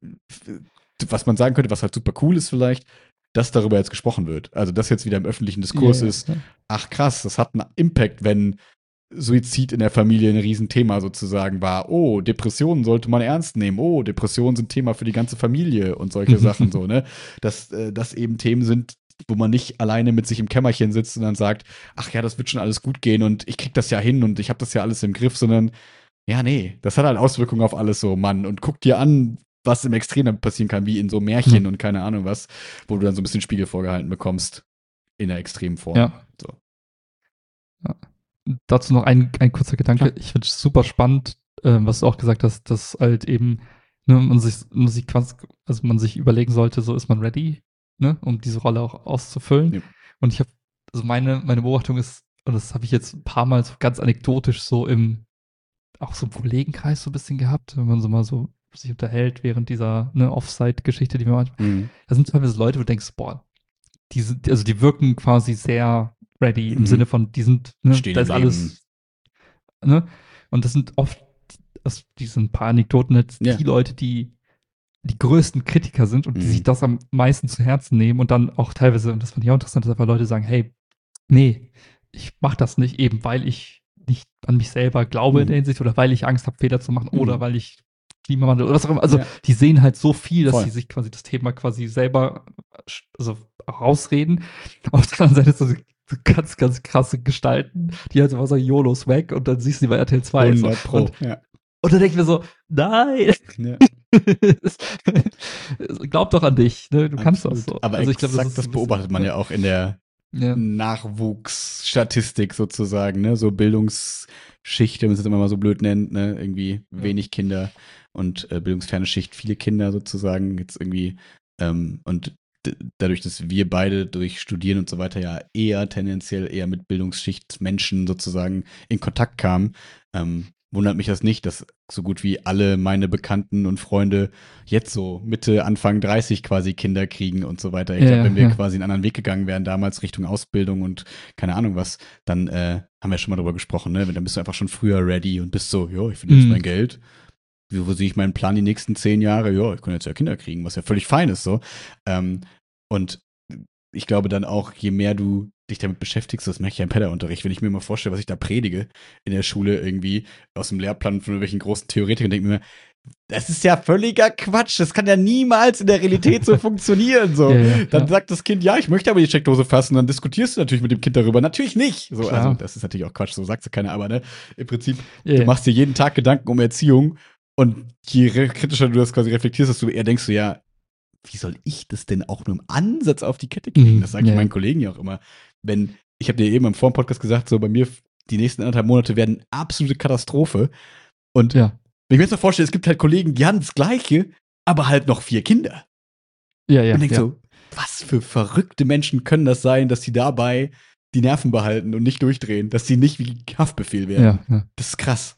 was man sagen könnte, was halt super cool ist vielleicht, dass darüber jetzt gesprochen wird. Also, dass jetzt wieder im öffentlichen Diskurs Ja, ist, ja. ach krass, das hat einen Impact, wenn Suizid in der Familie ein Riesenthema sozusagen war. Oh, Depressionen sollte man ernst nehmen. Oh, Depressionen sind Thema für die ganze Familie und solche Sachen so, ne? Dass äh, das eben Themen sind, wo man nicht alleine mit sich im Kämmerchen sitzt und dann sagt, ach ja, das wird schon alles gut gehen und ich krieg das ja hin und ich habe das ja alles im Griff, sondern ja, nee, das hat halt Auswirkungen auf alles so, Mann. Und guck dir an, was im Extrem damit passieren kann, wie in so Märchen Mhm. und keine Ahnung was, wo du dann so ein bisschen Spiegel vorgehalten bekommst in der extremen Form. Ja. So. Ja. Dazu noch ein, ein kurzer Gedanke. Klar. Ich finde es super spannend, ähm, was du auch gesagt hast, dass halt eben ne, man sich, man sich quasi, also man sich überlegen sollte, so ist man ready, ne, um diese Rolle auch auszufüllen. Ja. Und ich habe, also meine, meine Beobachtung ist, und das habe ich jetzt ein paar Mal so ganz anekdotisch so im, auch so im Kollegenkreis so ein bisschen gehabt, wenn man so mal so sich unterhält während dieser ne, Offsite-Geschichte, die wir manchmal, Mhm. da sind teilweise Leute, wo du denkst, boah, die sind, also die wirken quasi sehr ready im Mhm. Sinne von, die sind, ne, Stehen da im ist alles, ne? Und das sind oft, also die sind ein paar Anekdoten jetzt, Ja. die Leute, die die größten Kritiker sind und die Mhm. sich das am meisten zu Herzen nehmen und dann auch teilweise, und das fand ich auch interessant, dass einfach Leute sagen, hey, nee, ich mach das nicht, eben weil ich nicht an mich selber glaube in Mhm. der Hinsicht oder weil ich Angst habe, Fehler zu machen Mhm. oder weil ich Klimawandel oder was auch immer. Also Ja. die sehen halt so viel, dass Voll. sie sich quasi das Thema quasi selber also rausreden. Auf der anderen Seite so, so ganz, ganz krasse Gestalten, die halt so sagen, YOLO's weg und dann siehst du die bei R T L zwei. So. hundert Pro. Und, ja. und dann denke ich mir so, nein, Ja. glaub doch an dich, ne? Du kannst das Absolut. so. Aber also ich exakt glaub, das, ist so ein beobachtet bisschen- man ja auch in der Ja. Nachwuchsstatistik sozusagen, ne? So Bildungsschicht, wenn man es jetzt immer mal so blöd nennt, ne? Irgendwie Ja. wenig Kinder und äh, bildungsferne Schicht, viele Kinder sozusagen, jetzt irgendwie ähm, und d- dadurch, dass wir beide durch Studieren und so weiter ja eher tendenziell eher mit Bildungsschicht Menschen sozusagen in Kontakt kamen, ähm, wundert mich das nicht, dass so gut wie alle meine Bekannten und Freunde jetzt so Mitte, Anfang dreißig quasi Kinder kriegen und so weiter. Ich Ja, glaube, wenn wir ja. quasi einen anderen Weg gegangen wären, damals Richtung Ausbildung und keine Ahnung was, dann äh, haben wir schon mal drüber gesprochen, ne? Dann bist du einfach schon früher ready und bist so, jo, ich finde jetzt Mhm. mein Geld. Wie, wo sehe ich meinen Plan die nächsten zehn Jahre? Ja, ich kann jetzt ja Kinder kriegen, was ja völlig fein ist so. Ähm, und ich glaube dann auch, je mehr du dich damit beschäftigst, das merke ich ja im Pedderunterricht, wenn ich mir mal vorstelle, was ich da predige in der Schule irgendwie aus dem Lehrplan von irgendwelchen großen Theoretikern, denke ich mir, das ist ja völliger Quatsch. Das kann ja niemals in der Realität so funktionieren. So. Ja, ja, Dann ja. sagt das Kind, ja, ich möchte aber die Steckdose fassen. Dann diskutierst du natürlich mit dem Kind darüber. Natürlich nicht. So, Klar. also, das ist natürlich auch Quatsch, so sagt es keiner, aber ne, im Prinzip, Ja, du machst dir jeden Tag Gedanken um Erziehung und je re- kritischer du das quasi reflektierst, desto eher denkst du, ja, wie soll ich das denn auch nur im Ansatz auf die Kette kriegen? Mhm, Das sage ich ja. meinen Kollegen ja auch immer. Wenn, ich habe dir eben im Vorpodcast gesagt, so bei mir, die nächsten anderthalb Monate werden absolute Katastrophe. Und ja. wenn ich mir jetzt mal vorstelle, es gibt halt Kollegen, die haben das Gleiche, aber halt noch vier Kinder. Ja, ja, und denk ja. so, was für verrückte Menschen können das sein, dass sie dabei die Nerven behalten und nicht durchdrehen, dass sie nicht wie Haftbefehl werden. Ja, ja. Das ist krass.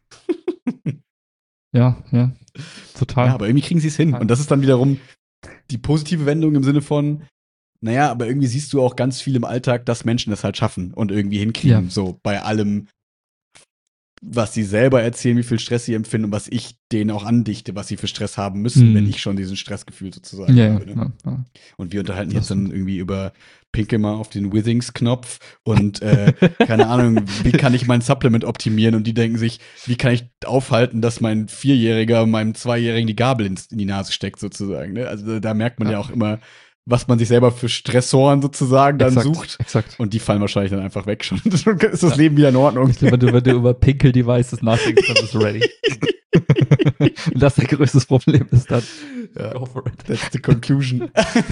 Ja, ja. Total. Ja, aber irgendwie kriegen sie es hin. Total. Und das ist dann wiederum die positive Wendung im Sinne von, naja, aber irgendwie siehst du auch ganz viel im Alltag, dass Menschen das halt schaffen und irgendwie hinkriegen. Ja. So bei allem, was sie selber erzählen, wie viel Stress sie empfinden und was ich denen auch andichte, was sie für Stress haben müssen, Mhm. wenn ich schon diesen Stressgefühl sozusagen ja, habe. Ne? ja, ja. Und wir unterhalten Das jetzt dann stimmt. irgendwie über Pinkel mal auf den Withings-Knopf und äh, keine Ahnung, wie kann ich mein Supplement optimieren? Und die denken sich, wie kann ich aufhalten, dass mein Vierjähriger meinem Zweijährigen die Gabel ins, in die Nase steckt sozusagen. Ne? Also da, da merkt man ja. Ja. auch immer, was man sich selber für Stressoren sozusagen dann Exakt, sucht. Exakt. Und die fallen wahrscheinlich dann einfach weg schon. Dann ist das Ja. Leben wieder in Ordnung. Ich glaube, wenn du, wenn du über Pinkel-Devices nachdenkst, dann bist du ready. Und das dein größtes Problem ist dann. Ja. Go for it. That's the conclusion.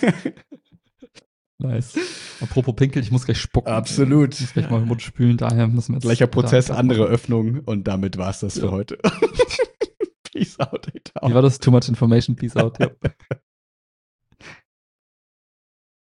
Nice. Apropos Pinkel, ich muss gleich spucken. Absolut. Ich muss gleich mal den Mund spülen, daher müssen wir jetzt. Gleicher Prozess, da- andere Öffnung und damit war's das Ja. für heute. Peace out, ey, Wie war das? Too much information, peace out. Ja.